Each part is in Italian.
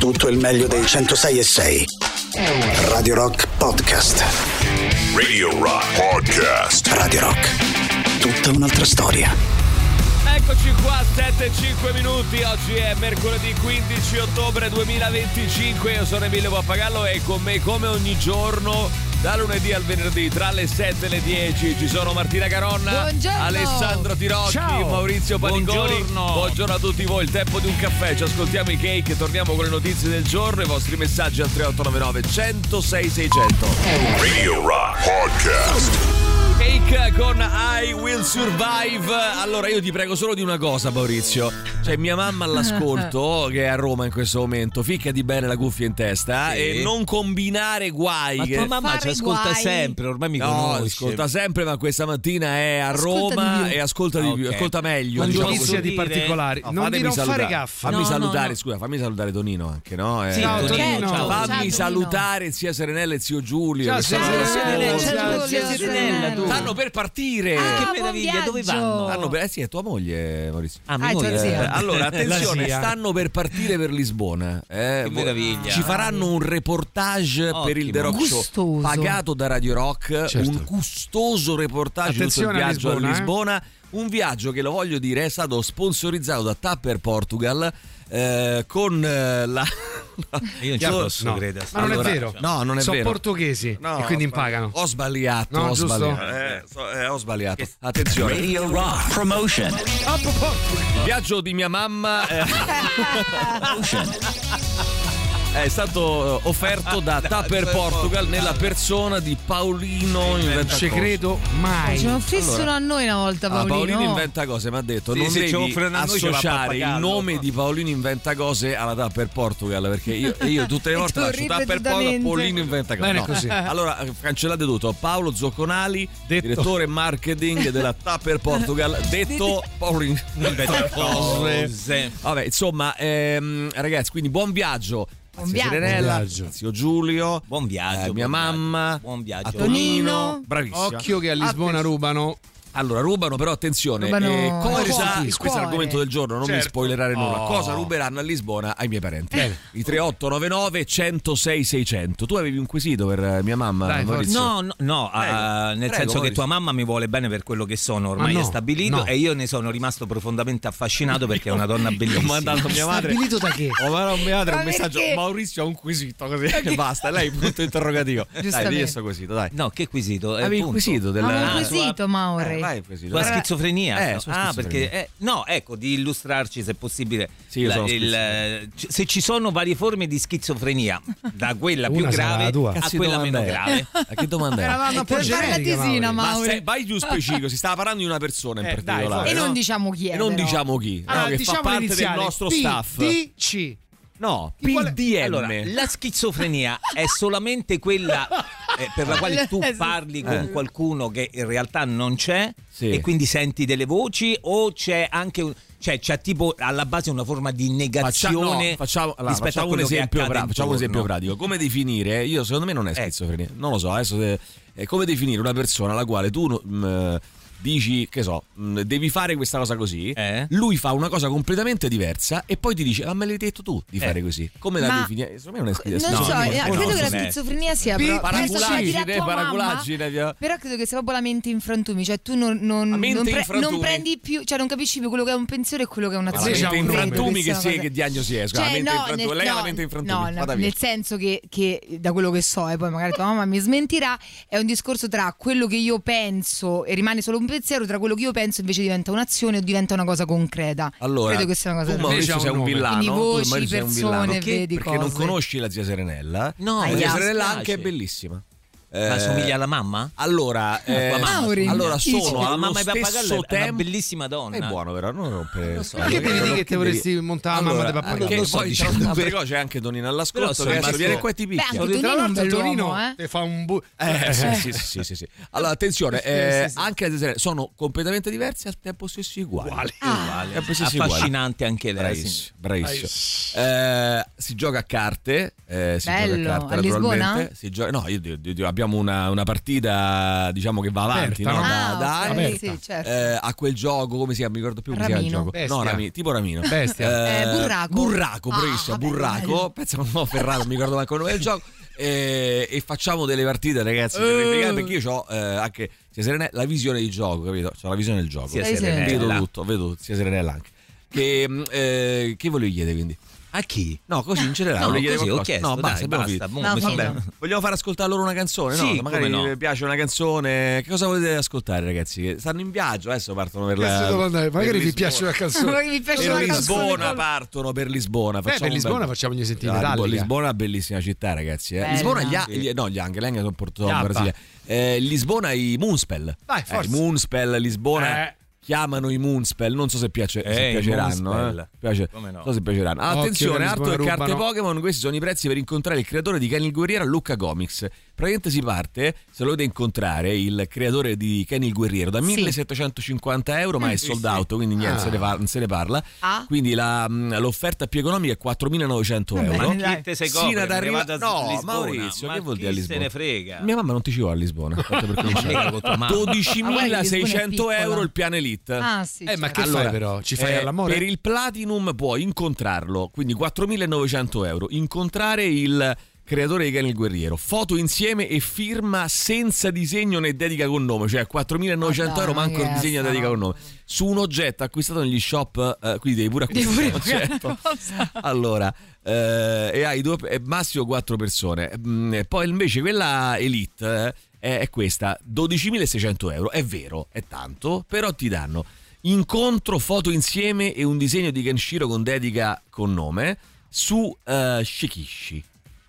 Tutto il meglio dei 106.6. Radio Rock Podcast. Radio Rock Podcast. Radio Rock. Tutta un'altra storia. Eccoci qua, 7:05 minuti. Oggi è mercoledì 15 ottobre 2025. Io sono Emilio Pappagallo e con me, come ogni giorno, da lunedì al venerdì, tra le 7 e le 10, ci sono Martina Caronna, buongiorno. Alessandro Tirocchi, ciao. Maurizio Paniconi. Buongiorno a tutti voi. Il tempo di un caffè. Ci ascoltiamo i Cake. Torniamo con le notizie del giorno. I vostri messaggi al 3899 106 600. Radio Rock Podcast. Cake con I Will Survive. Allora io ti prego solo di una cosa, Maurizio. C'è mia mamma all'ascolto che è a Roma in questo momento. Ficcati bene la cuffia in testa, sì. E non combinare guai. Ma tua mamma ci ascolta guai. sempre, ormai mi No, conosce. ascolta sempre, ma questa mattina è a Ascolta Roma di più. e ascolta di più, Ok. ascolta meglio. Non diciamo notizia così. di particolari. No, Non fatemi dirò fare salutare. gaffe. Fammi No, salutare, no. scusa, fammi salutare Tonino anche, no? Sì, Ciao, Tonino, ciao. Fammi Ciao, salutare zia Serenella e zio Giulio. Ciao, che zia stanno Serenella, all'ascolto. zia Serenella, tu. Stanno per partire. Ah, Che meraviglia, buon dove viaggio. vanno? Stanno per, sì, è tua moglie, Maurizio. Ah, Ah, tua zia. Allora, attenzione, La zia. stanno per partire per Lisbona. Che meraviglia. Ci faranno un reportage per il The Rock Show Gustoso. pagato da Radio Rock, Certo. un gustoso reportage di tutto il Attenzione a viaggio Lisbona, a Lisbona. Un viaggio che, lo voglio dire, è stato sponsorizzato da Tapper Portugal con la... Io non ci posso No. credere. Ma non è Allora, vero. no, non è Sono vero. portoghesi No, e quindi ho impagano. Ho sbagliato, No, ho giusto? sbagliato. Ho sbagliato. Attenzione. Radio Rock Promotion. Il viaggio di mia mamma è stato offerto da Tapper Portugal nella persona di Paolino Inventa Ci Cose. credo mai. Ce ne offrissero a noi una volta, Paolino. Paolino Inventa Cose mi ha detto Sì, non se ci devi offrono a noi ce la associare il Pappagallo. nome di Paolino Inventa Cose alla Tapper Portugal, perché io tutte le E volte tu faccio Tapper Portugal, ripetutamente. Paolino Inventa Cose. Bene No. così. Allora cancellate tutto. Paolo Zocconali, Detto. direttore marketing della Tapper Portugal, detto Paolino Inventa Cose. Vabbè, insomma, ragazzi, quindi buon viaggio. Buon Zia viaggio. Serenella, Buon viaggio. zio Giulio, Buon viaggio. mia buon mamma, viaggio, buon viaggio. a Tonino, Tonino. bravissima. Occhio che a Lisbona rubano. Allora rubano, però attenzione, Rubano cosa, il questo è cuore. l'argomento del giorno, non mi Certo. spoilerare nulla. Oh. Cosa ruberanno a Lisbona ai miei parenti? Bene. I 3899 106 600. Tu avevi un quesito per mia mamma, Dai, Maurizio? No, Prego, nel prego, senso che Maurizio. tua mamma mi vuole bene per quello che sono, ormai Ma no, è stabilito, no. e io ne sono rimasto profondamente affascinato perché è una donna Ho bellissima. mandato a mia madre. Stabilito da che? Ho mandato a mia madre Ma un messaggio. perché? Maurizio ha un quesito così e basta. Lei punto interrogativo. Dai, Giustamente. digli sto quesito, dai. No, che quesito? Avevi il punto. quesito del Ma un Ah, quesito, Mauri. vai il quesito. Sulla schizofrenia? sulla schizofrenia. Perché no, ecco, di illustrarci se possibile. Sì, io sono schizofrenico. Se ci sono varie forme di schizofrenia, da quella più Una sarà grave la tua. a Cazzo di quella domanda meno è? grave. A che domanda è? Eravamo un po' Per fare la generica, tesina, Mauri. Mauri. Vai più specifico, si stava parlando di una persona in Dai, particolare. forza. E non no? diciamo chi è. E non però. diciamo chi, no, che diciamo fa parte del l'iniziale. nostro P, staff. DC. No, Quale- PDM. Allora, la schizofrenia è solamente quella per la quale tu parli con qualcuno che in realtà non c'è, Sì. e quindi senti delle voci, o c'è anche c'è tipo alla base una forma di negazione facciamo rispetto a un quello che esempio accade facciamo un esempio intorno. pratico. Come definire? Io secondo me non è schizofrenia. Non lo so, adesso come definire una persona alla quale tu dici, che so, devi fare questa cosa così, lui fa una cosa completamente diversa e poi ti dice, ma me l'hai detto tu di fare così. Come la Ma defini? Secondo me non è Non schizofrenia. so, credo che la non è. schizofrenia sia Pi- proprio paraculaggine. però credo che sia proprio la mente in frantumi, cioè tu non mente in frantumi? non prendi più, cioè non capisci più quello che è un pensiero e quello che è Ma un'azione. la mente in Credo frantumi sia che una cosa- che diagnosi è? Scusa, la Cioè, mente no, in frantumi. Lei ha la mente in frantumi. no, Vada via. nel senso che da quello che so, e poi magari tua mamma mi smentirà, è un discorso tra quello che io penso e rimane solo un pensiero, tra quello che io penso invece diventa un'azione o diventa una cosa concreta. Allora, credo che sia una cosa tu del Maurizio Invece sei ha un un nome. villano, Quindi tu, voci, Maurizio, sei un persone, villano. vedi perché non cose. conosci la zia Serenella. No, la mi zia dispiace. Serenella anche è bellissima. Ma somiglia alla mamma? Allora, Mauri, allora dici. sono la allo mamma di Pappagallo stesso è una tempo. bellissima donna. È buono, però non rompere. Ma che devi dire che te vorresti montare la mamma di Pappagallo? Che Non sto poi dicendo tra l'altro per- c'è anche Tonino Però all'ascolto sono che adesso rimasto- viene qua e ti Beh, picchia. anche Tra Tonino è un l'altro bell'uomo, Tonino te fa un Sì. Allora, attenzione, Sì. anche le zia Serenella sono completamente diverse e al tempo stesso uguali. Uguale. Al tempo stesso uguali. Affascinante anche lei. sì. Bravissimo. Si gioca a carte. Si Bello. gioca a carte A Lisbona? naturalmente. No, abbiamo abbiamo una partita, diciamo, che va avanti, Aperta, no? no? Da anni. Sì, certo. A quel gioco, come si chiama? Mi ricordo più come si chiama il gioco. Bestia. No, tipo Ramino. Bestia. Burraco. Bravissimo, vabbè, Burraco. bello. Pensa che non Ferrato, non mi ricordo manco il nome del gioco. E facciamo delle partite, ragazzi, terrificate, perché io ho anche sia Serenella, la visione di gioco, capito? C'ho la visione del gioco. Sia Vedo tutto, sia Serenella anche. Che volevo chiedere, quindi? A chi? No, così in generale. No, volevo chiedere così ho qualcosa. chiesto, No, basta, dai, abbiamo basta. finito. No, mi finito. sono- Vogliamo far ascoltare loro una canzone? Sì, No, magari come no. vi piace una canzone. Che cosa volete ascoltare, ragazzi? Che stanno in viaggio, adesso partono per Cazzo devo andare? per Magari vi Lisbona. piace una canzone. Magari mi piace Per una canzone Lisbona con- partono per Lisbona. Per Lisbona facciamo gli sentire Metallica. Lisbona è una bellissima città, ragazzi. Bella. Lisbona gli Anghi sono portato in Yappa. Brasile. Lisbona i Moonspell. Vai, forza. I Moonspell, Lisbona. Chiamano i Moonspell, non so se piaceranno. Moonspell. Piace. Come no? Non so se piaceranno. Occhio, Attenzione, Lisbona Arthur carte rubano. Pokémon. Questi sono i prezzi per incontrare il creatore di Kenny il Guerriero a Lucca Comics. Praticamente si parte, se lo dovete incontrare, il creatore di Kenny il Guerriero, da 1.750 euro, ma è sold out, quindi niente, non se ne parla. Ah. Quindi l'offerta più economica è 4.900 euro. bene, dai. Chi te sei Sino ad copre, arrivare- arrivata a No, Lisbona. Maurizio, Ma che vuol dire a chi Lisbona? se ne frega? Mia mamma non ti ci vuole a Lisbona. tanto per cominciare. con tua mamma. 12.600 Ah, euro il piano Elite. Ah, sì. Ma certo. che fai però? Ci fai all'amore? Per il Platinum puoi incontrarlo, quindi 4.900 euro. Incontrare il creatore di Kenny il Guerriero, foto insieme e firma senza disegno né dedica con nome, cioè 4.900 euro manco il disegno e dedica con nome, su un oggetto acquistato negli shop, quindi devi pure acquistare un oggetto. Allora, e hai massimo 4 persone. Poi invece quella Elite è questa, 12.600 euro. È vero, è tanto, però ti danno incontro, foto insieme e un disegno di Kenshiro con dedica con nome su Shikishi.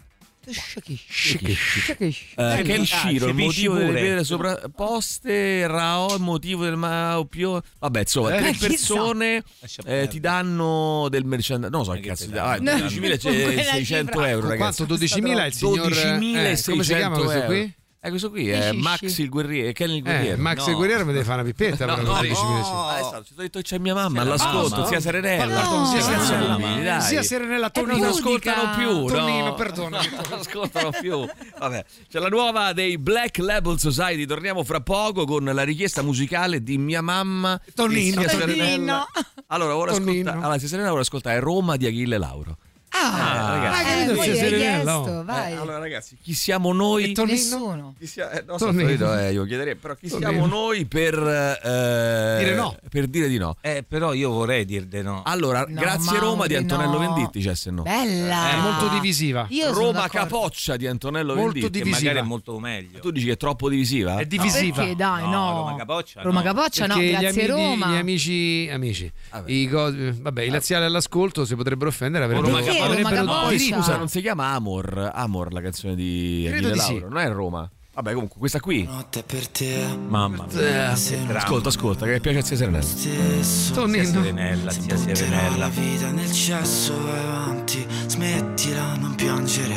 Kenshiro, il motivo delle pietre sovrapposte, Rao, il motivo del più. Vabbè, insomma, 3 chissà. persone ti danno del merchandise. Non lo so che cazzo. 12.600 euro, ragazzi. Quanto? 12.000 è il signor 12.600 come si chiama questo euro. qui? Questo qui è Max il Guerriero, Kenny il Guerriero. Max il Guerriero mi deve fare una pippetta per 12.000. Ti ho detto che c'è mia mamma all'ascolto, zia Serenella. Sia Serenella, Non Tonino. ascoltano più, Tonino, no. perdona. Non ascoltano più. Vabbè, c'è la nuova dei Black Label Society. Torniamo fra poco con la richiesta musicale di mia mamma Tonino, e zia Tonino. Serenella. Allora, vuole Tonino. ascoltare. Allora, zia Serenella vuole ascoltare Roma di Achille Lauro. capito, poi zia hai Serenella, chiesto, oh. vai. Allora, ragazzi, chi siamo noi? Nessuno. Chi sia, non Tonino. so, io chiederei, però chi Tonino. siamo noi per Dire no. Per dire di no. Però io vorrei dir di no. Allora, No, grazie Roma di Mauri, Antonello no. Venditti, c'è se no. Bella. È molto divisiva. Io sono Roma d'accordo. Capoccia di Antonello Molto Venditti. divisiva. Magari è molto meglio. Tu dici che è troppo divisiva? È divisiva. Perché dai, No, no. Roma Capoccia, Roma no. Capoccia no, Perché grazie Roma. gli amici Vabbè. i laziali all'ascolto si potrebbero offendere, Roma avrebbero Capoccia. avrebbero Roma Poi Capoccia. scusa, non si chiama Amor la canzone di Credo Achille di sì. Lauro, non è Roma. Vabbè, comunque questa qui. Notte per te, Mamma mia. Ascolta, che piace a zia Serenella. stesso. Zia Tonino. Serenella, zia Butterò Serenella. la vita nel cesso, vai avanti, smettila, non piangere.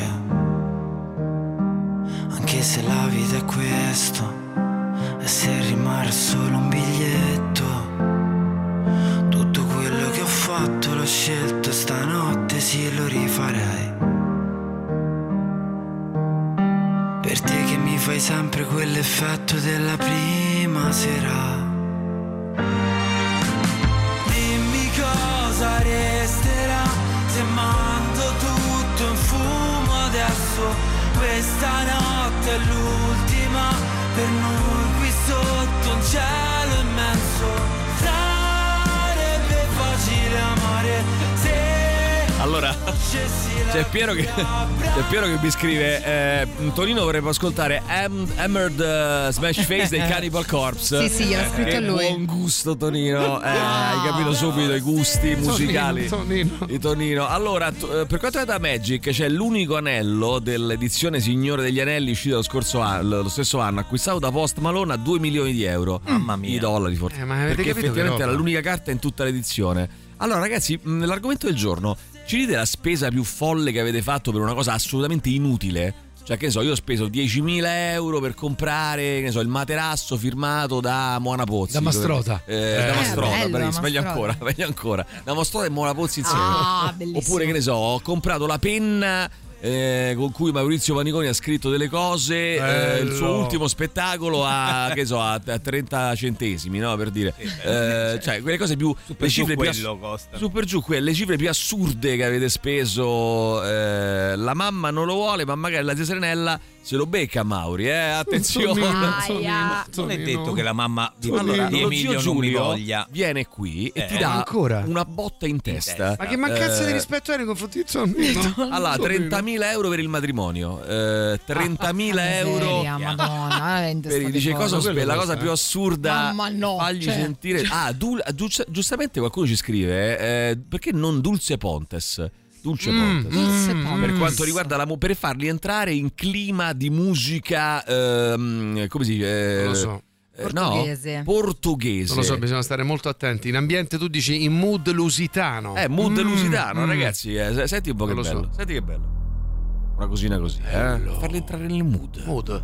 Anche se la vita è questo, e se rimane solo un biglietto. Tutto quello che ho fatto l'ho scelto, stanotte sì lo rifarei. Per te che mi fai sempre quell'effetto della prima sera. Dimmi cosa resterà se mando tutto in fumo adesso. Questa notte è l'ultima per noi qui sotto un cielo immenso. Sarebbe facile amare se Allora, c'è Piero che mi scrive Tonino vorrebbe ascoltare Hammered Smash Face dei Cannibal Corpse. Sì, gliel'ha scritto Che lui. buon gusto Tonino. Hai capito subito i gusti musicali Tonino. di Tonino. Allora, per quanto riguarda Magic, c'è l'unico anello dell'edizione Signore degli Anelli uscito lo stesso anno, acquistato da Post Malone a 2 milioni di euro. Mamma mia. I dollari forse. Ma avete perché capito che effettivamente roba? era l'unica carta in tutta l'edizione. Allora, ragazzi, l'argomento del giorno: ci dite la spesa più folle che avete fatto per una cosa assolutamente inutile? Cioè, che ne so, io ho speso 10.000 euro per comprare, che ne so, il materasso firmato da Moana Pozzi. Da Mastrota. Da Mastrota, bello, bravissimo, meglio Mastrota. ancora. Da Mastrota e Moana Pozzi insieme. Ah, bellissimo. Oppure, che ne so, ho comprato la penna con cui Maurizio Paniconi ha scritto delle cose, il suo ultimo spettacolo a 30 centesimi, no, per dire, cioè quelle cose più, le cifre più super giù, le cifre più assurde che avete speso. La mamma non lo vuole, ma magari la zia Serenella se lo becca Mauri, attenzione. Non è detto che la mamma di Emilio Emilio non mi voglia. Viene qui e ti dà ancora una botta in testa. Ma che mancanza di rispetto hai nei confronti di Zonnino? Allora, 30.000 euro per il matrimonio, 30.000 euro. Madonna, Dice la cosa più assurda. Mamma no, fagli sentire. Giustamente qualcuno ci scrive, perché non Dulce Pontes? Dulce Pontes. Per quanto riguarda per farli entrare in clima di musica, come si dice? Non lo so. Portoghese. Portoghese. Non lo so, bisogna stare molto attenti. In ambiente tu dici in mood lusitano. Mood lusitano, ragazzi. Senti un po' che bello. Senti che bello. Una cosina così, farli entrare nel mood.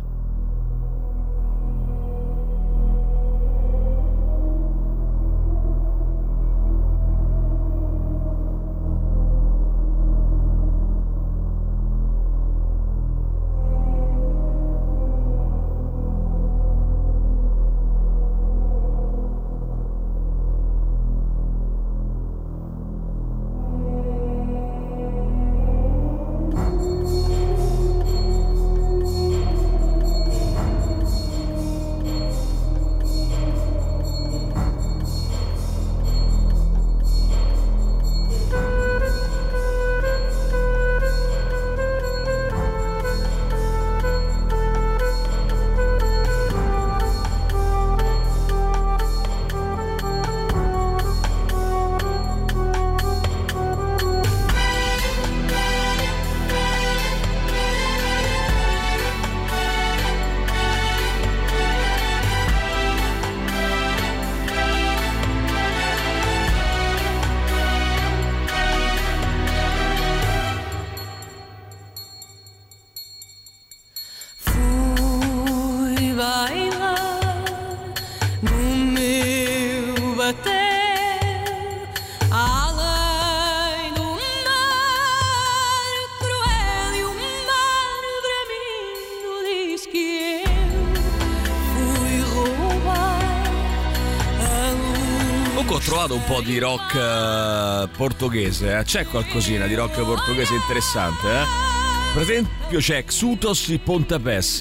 Ho trovato un po' di rock portoghese, c'è qualcosina di rock portoghese interessante, Per esempio c'è Xutos e Pontapés,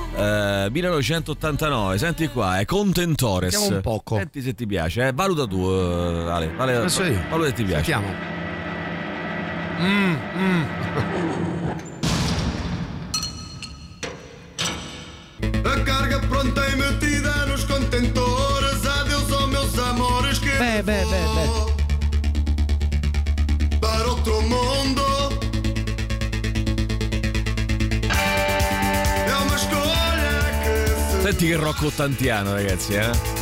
1989, senti qua, è Contentores. Sentiamo un poco. Senti se ti piace, valuta tu, Ale, valuta se ti piace. Sentiamo. A carga pronta e metida nos contentores. Adeus aos meus amores que vou para outro mondo. É uma escolha che se... Senti che rock ottantiano, ragazzi,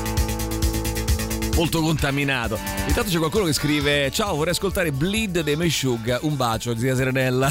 molto contaminato. Intanto c'è qualcuno che scrive: ciao, vorrei ascoltare Bleed dei Meshuggah. Un bacio, zia Serenella.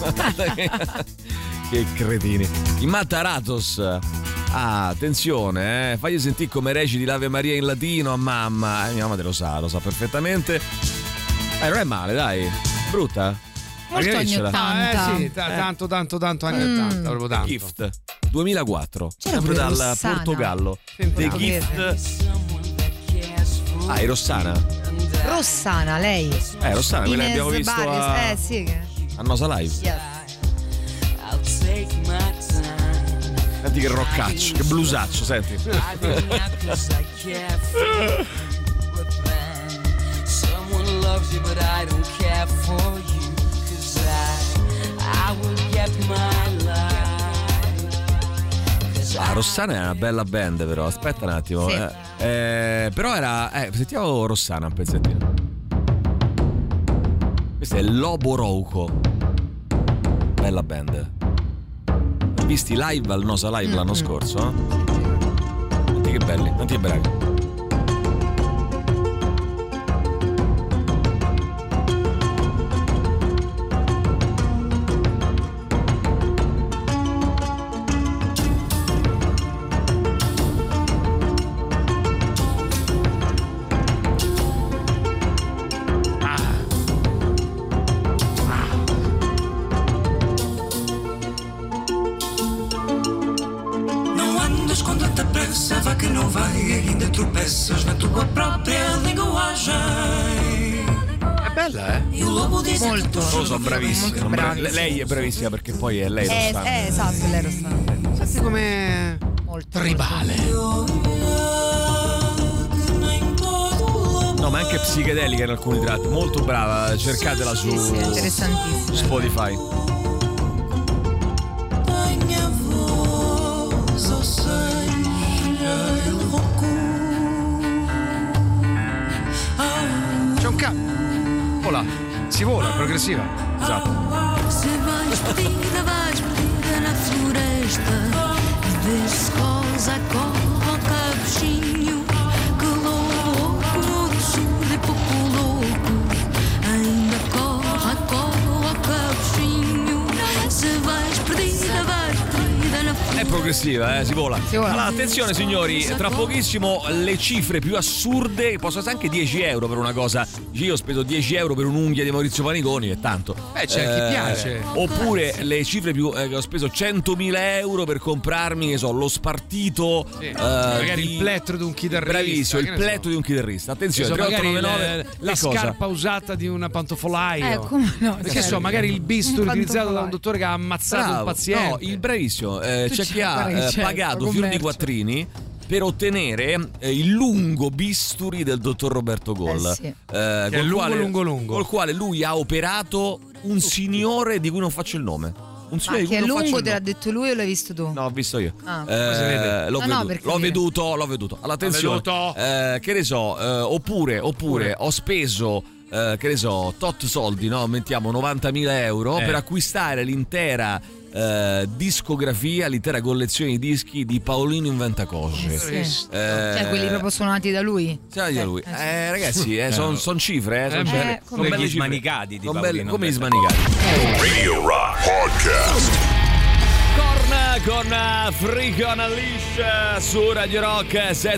Che cretini. I Mataratos. Attenzione, fagli sentire come reciti l'Ave Maria in latino a mamma. Mia mamma lo sa perfettamente. Non è male, dai. Brutta? Molto anni 80. Sì, tanto anni 80, proprio tanto. Gift 2004. C'era sempre pure dal Rossana. Portogallo. Sentiamo. The Gift. È Rossana? Rossana, lei. Rossana, quella che abbiamo visto Baris, sì. a Nosa Live. Yes. Senti che roccaccio, che blusaccio, senti. Rossana è una bella band, però aspetta un attimo. Sì. Però era. Sentiamo Rossana un pezzettino. Questo è Lobo Rouco. Bella band. Visti live al Nosa Live l'anno scorso, Senti che belli, senti che bravi. tropeças na tua própria linguagem. È bella, Molto. Loro sono bravissimi. Molto bravi. Lei è bravissima perché poi è lei lo sa. Esatto, lei lo sa. Senti come Molto. tribale. No, ma anche psichedelica in alcuni tratti. Molto brava, cercatela su Sì, interessantissimo. Spotify. C'è un vola, si vola, è progressiva. Esatto. Se vais perdida na floresta e vês se coisa corre ao capuchinho que louco surdo e pouco louco ainda corre ao capuchinho. Se vais perdida na È progressiva, si vola. Allora, attenzione signori, tra pochissimo le cifre più assurde, possono essere anche 10 euro per una cosa. Io ho speso 10 euro per un'unghia di Maurizio Paniconi, è tanto. C'è chi piace. Oppure le cifre più che ho speso 100.000 euro per comprarmi, che so, lo spartito. Magari il plettro di un chitarrista. Bravissimo, il plettro di un chitarrista. Attenzione, magari 3899, la scarpa usata di una pantofolaio. Come no? Perché so, magari il bisturi utilizzato da un dottore che ha ammazzato un paziente. No, il bravissimo. C'è chi ha pagato fior di quattrini per ottenere il lungo bisturi del dottor Roberto Goll, sì. Col quale lui ha operato un signore di cui non faccio il nome. Un signore di cui che è non faccio lungo, il te l'ha nome. detto lui o l'hai visto tu? No, ho visto io. L'ho veduto. Allora, attenzione. Che ne so, oppure ho speso che ne so, tot soldi, no? Mettiamo 90.000 euro per acquistare l'intera discografia, l'intera collezione di dischi di Paolino Inventacose. Cioè quelli proprio suonati da lui? Ragazzi, sono cifre, come gli smanicati di Paolino. Come gli smanicati. Radio Rock Podcast. Con Freak on a Leash su Radio Rock,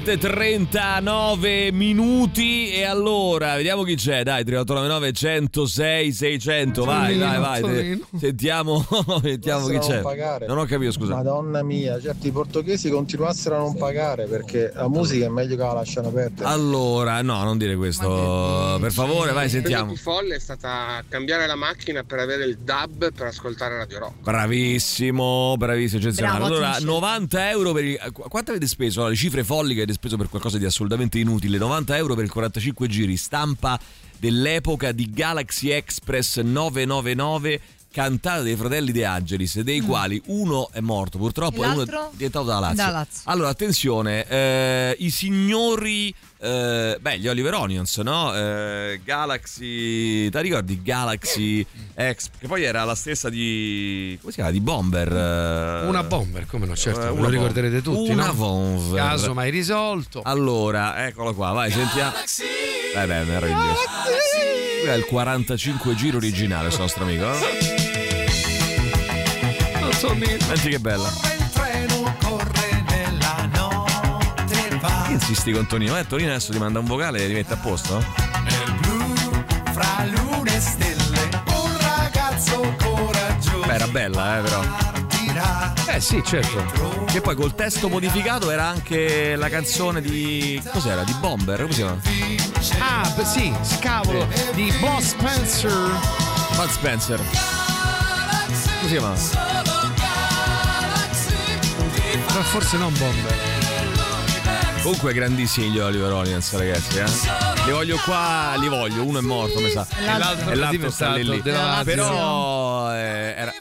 7:39 minuti. E allora vediamo chi c'è. Dai, 3899 106 600. Vai. Sentiamo chi c'è. Non ho capito, scusa. Madonna mia, certi portoghesi continuassero a non pagare perché la musica è meglio che la lasciano perdere. Allora, no, non dire questo, per favore, vai, sentiamo. La più folle è stata cambiare la macchina per avere il DAB per ascoltare Radio Rock. Bravissimo, eccezionale. Bravo, Allora, 90 euro per quanto avete speso? Le cifre folli che avete speso per qualcosa di assolutamente inutile. 90 euro per il 45 giri, stampa dell'epoca di Galaxy Express 999, cantata dei fratelli De Angelis, dei quali uno è morto purtroppo e uno è diventato da Lazio. Allora, attenzione, i signori gli Oliver Onions, no? Galaxy, ti ricordi Galaxy X, che poi era la stessa di, come si chiama, di Bomber, una Bomber, come no, certo, lo ricorderete tutti, una no? Bomber. Caso mai risolto. Allora, eccolo qua, vai, sentiamo. Meraviglioso. È il 45 giro originale, questo nostro amico, Non so niente. Senti che bella. Insisti con Tonino, Tonino adesso ti manda un vocale e ti mette a posto? Nel blu, fra lune e stelle, un ragazzo coraggioso. Beh, era bella, però. Sì, certo. Che poi col testo modificato era anche la canzone di, cos'era? Di Bomber, come si chiama? Sì, scavolo, di Bud Spencer. Bud Spencer. Come si chiama? Ma forse non Bomber. Comunque grandissimi gli Oliver Onions, ragazzi, Li voglio qua, uno è morto, mi sa. E l'altro sta lì. Però era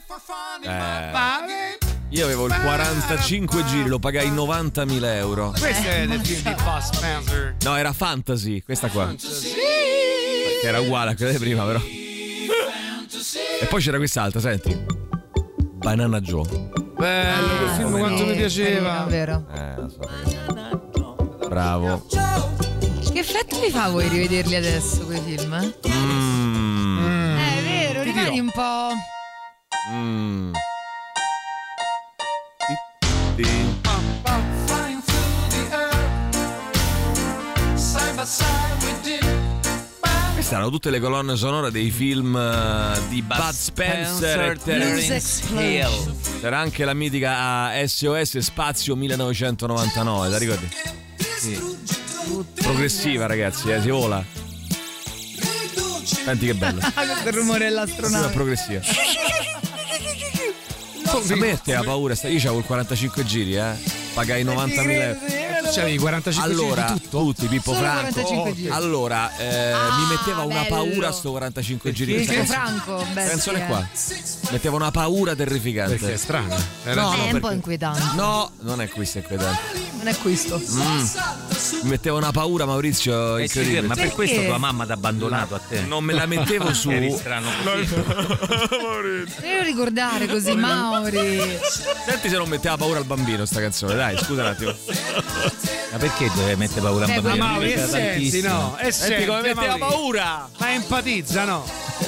io avevo il 45 giri, lo pagai 90.000 euro. Questo è del film di Bud Spencer. No, era Fantasy, questa qua. Che era uguale a quella di prima, però. E poi c'era quest'altra, senti. Banana Joe. Bello, quel film quanto mi piaceva. Vero. Lo so. Bravo. Che effetto mi fa a voi rivederli adesso quei film? È vero, rimani un po'. Queste erano tutte le colonne sonore dei film di Bud Spencer e Terence Hill. C'era anche la mitica SOS Spazio 1999, la ricordi? Sì. Progressiva, ragazzi, si vola. Senti che bello. Questo è il rumore dell'astronave. Progressiva. A me metteva paura, io c'avevo il 45 giri, pagai 90.000 euro. C'avevi 45 allora, giri di tutto? tutti, Pippo Solo Franco. 45 giri. Allora, mi metteva una bello. paura sto 45 giri. Pippo Franco, Questa canzone qua. Metteva una paura terrificante. Perché è strana. No, è un po' inquietante. No, non è questo inquietante. Non è questo. Mi metteva una paura, Maurizio, incredibile. Ma per Perché? questo tua mamma ti ha abbandonato a te? Non me la mettevo su. Eri strano così. Devo ricordare così, Mauri. Senti se non metteva paura al bambino sta canzone, dai, scusa un attimo. Ma perché deve mettere paura a un bambino? Ma Mauri, Mi piaceva senti, tantissimo. no? Senti come metteva Mauri. paura. Ma empatizza, no?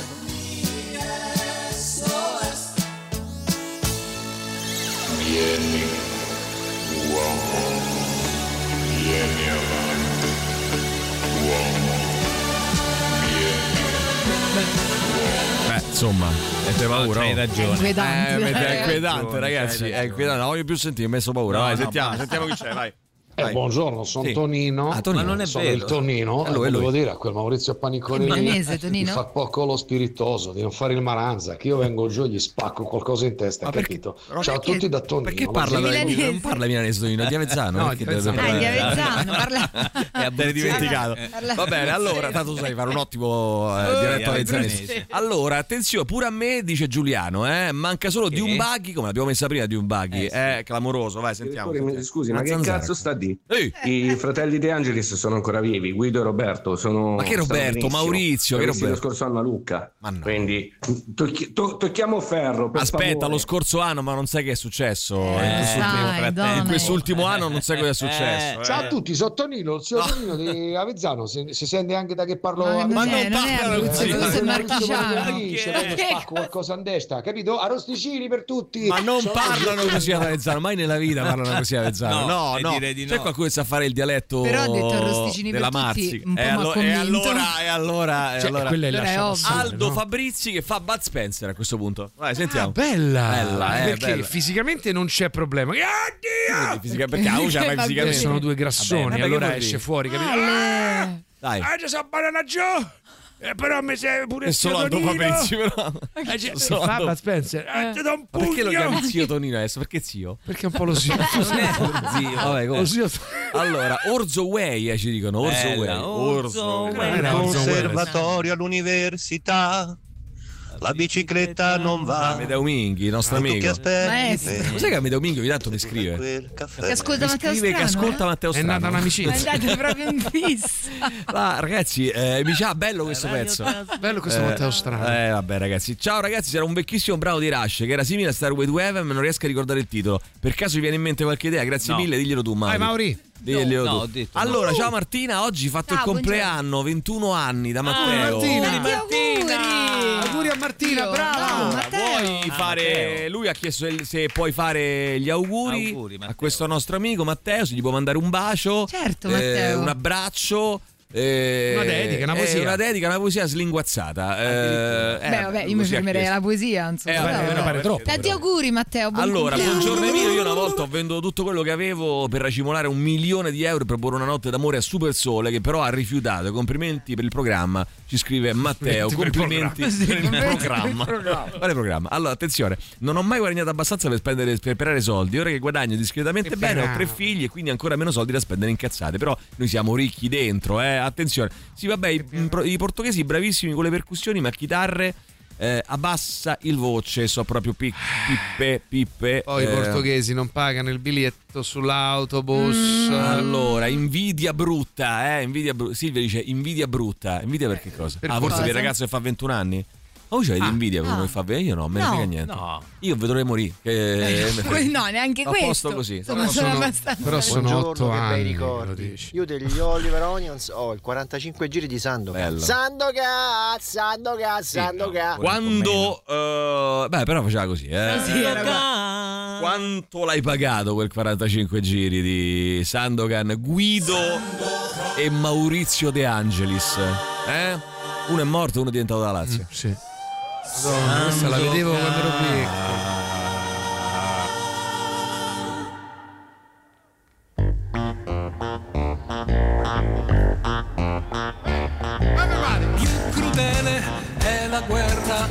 Vieni, uomo, vieni avanti, uomo, vieni. Insomma, mette paura. Hai oh. ragione. Inquietante. È inquietante, ragione, ragazzi. hai È inquietante. Non voglio più sentire, mi ho messo paura. No, Vai, no, sentiamo chi c'è, vai. Buongiorno, sono Sì. Tonino. Ah, Tonino. Ma non è Sono vero. il Tonino È e lui, è volevo lui. dire a quel Maurizio È Panicolini milanese, di Tonino? far poco lo spiritoso, di non fare il maranza, che io vengo giù e gli spacco qualcosa in testa, Ma perché- capito? però Ciao a perché- tutti da Tonino. Perché lo parla so. Milanese. non parla milanese Tonino, è di Avezzano. No, perché di Avezzano. deve Di parlare- Avezzano, parla. T'eri dimenticato. Parla- Va bene, allora, tanto sai fare un ottimo diretto avezzanese. Allora, attenzione, pure a me dice Giuliano, manca solo di un buggy, come l'abbiamo messa prima di un buggy, è clamoroso, vai, sentiamo. Scusi, Una ma che zanzara. cazzo sta di? Ehi. I fratelli De Angelis sono ancora vivi, Guido e Roberto sono. Ma che stanno Roberto? benissimo. Maurizio, che L'ho visti Roberto? lo scorso anno a Lucca. Ma no. Quindi tocchiamo ferro. Per Aspetta, favore. lo scorso anno, ma non sai che è successo. sai, in quest'ultimo anno non sai cosa è successo. Ciao a tutti, sono Tonino, il zio Tonino di Avezzano. Si sente anche da che parlo. Ma non non è parlano Abruzzo, così. questo è marchigiano. Se non spacco qualcosa in testa, capito? Arrosticini per tutti. Ma non Ciao. parlano così ad Avezzano, mai nella vita parlano così ad Avezzano. No, No, direi di C'è no. qualcuno che sa fare il dialetto Però ha detto arrosticini per della tutti, Marzi. un po' E m'ha convinto. allora, Cioè, quella è la Allora è ovvio. chance, Aldo no? Fabrizi che fa Bud Spencer a questo punto. Vai, sentiamo. Bella, Bella, perché bella. fisicamente non c'è problema. Perché la voce vai Vabbè. fisicamente. Sono due grassoni, Vabbè, allora che vuol esce dire? fuori, capito? Ale. Dai. Ci sono banana Joe! Però mi sei pure È solo Aldo Fabrizi, però. Solo Aldo- Fa Spencer, ti do un Ma perché lo pugno! chiami zio Tonino adesso? Perché zio? Perché è un po' lo zio. Zio, vabbè, Lo comunque. zio. Allora, Orzo Way ci dicono. Orzo Way. Bella, Orzo Way. Era Orson Welles. Conservatorio all'università, la bicicletta non va. Amedeo Minghi, il nostro Tu che amico. aspetti Maestro. per Lo sai che Amedeo Minghi ogni tanto mi scrive? quel caffè? Che ascolta Mi Matteo scrive che Strano, ascolta Matteo È Strano. nata È un'amicizia. andato proprio in fissa. Ragazzi, mi dice bello questo pezzo. Bello questo Matteo Strano. Vabbè ragazzi. Ciao ragazzi, c'era un bellissimo brano di Rush che era simile a Starway to Heaven, ma non riesco a ricordare il titolo. Per caso vi viene in mente qualche idea? Grazie No. mille, diglielo tu Mauri. Vai Mauri. Diglielo No, tu. ho detto allora, ciao Martina, oggi hai fatto Ciao, il compleanno, 21 anni da Matteo. Martina. Tanti auguri. Auguri a Martina, Io, bravo. no, Matteo. Vuoi fare? Lui ha chiesto se puoi fare gli auguri, Auguri, Matteo. a questo nostro amico Matteo, se gli può mandare un bacio, Certo, Matteo. un abbraccio. Una dedica, una poesia. Una dedica, una poesia slinguazzata. Beh, vabbè, io mi fermerei alla poesia, insomma. vabbè, Però- me ne pare troppo, Tanti però. auguri, Matteo. Buon Allora, compleanno. buongiorno Emilio, io una volta ho venduto tutto quello che avevo per racimolare 1 milione di euro per proporre una notte d'amore a Super Sole, che però ha rifiutato. Complimenti per il programma, ci scrive Matteo. Complimenti per il programma. Quale programma? Allora, attenzione, non ho mai guadagnato abbastanza per sperare soldi. Ora che guadagno discretamente Che bene, ho bravo. 3 figli e quindi ancora meno soldi da spendere in cazzate. Però noi siamo ricchi dentro, attenzione. Sì, vabbè, i portoghesi bravissimi con le percussioni, ma chitarre abbassa il voce, so proprio pippe. Poi i portoghesi non pagano il biglietto sull'autobus. Allora, invidia brutta, Silvia dice invidia brutta. Invidia per che cosa? Per forse cosa? per il ragazzo che fa 21 anni? Ma voi c'avete invidia per uno che fa 20? Io no, me ne No, frega niente. no. Io vedrei morire. No, neanche A questo. posto così. Insomma, sono abbastanza. Però sono Buongiorno, 8 che bei anni. Lo ricordi. dici. Io degli Oliver Onions ho il 45 giri di Sandokan. Bello. Sandokan. Quando beh, però faceva così, Sì, era Quanto l'hai pagato quel 45 giri di Sandokan, Guido e Maurizio De Angelis? Uno è morto, uno è diventato da Lazio. Sì. Madonna, questa la vedevo quando ero piccolo.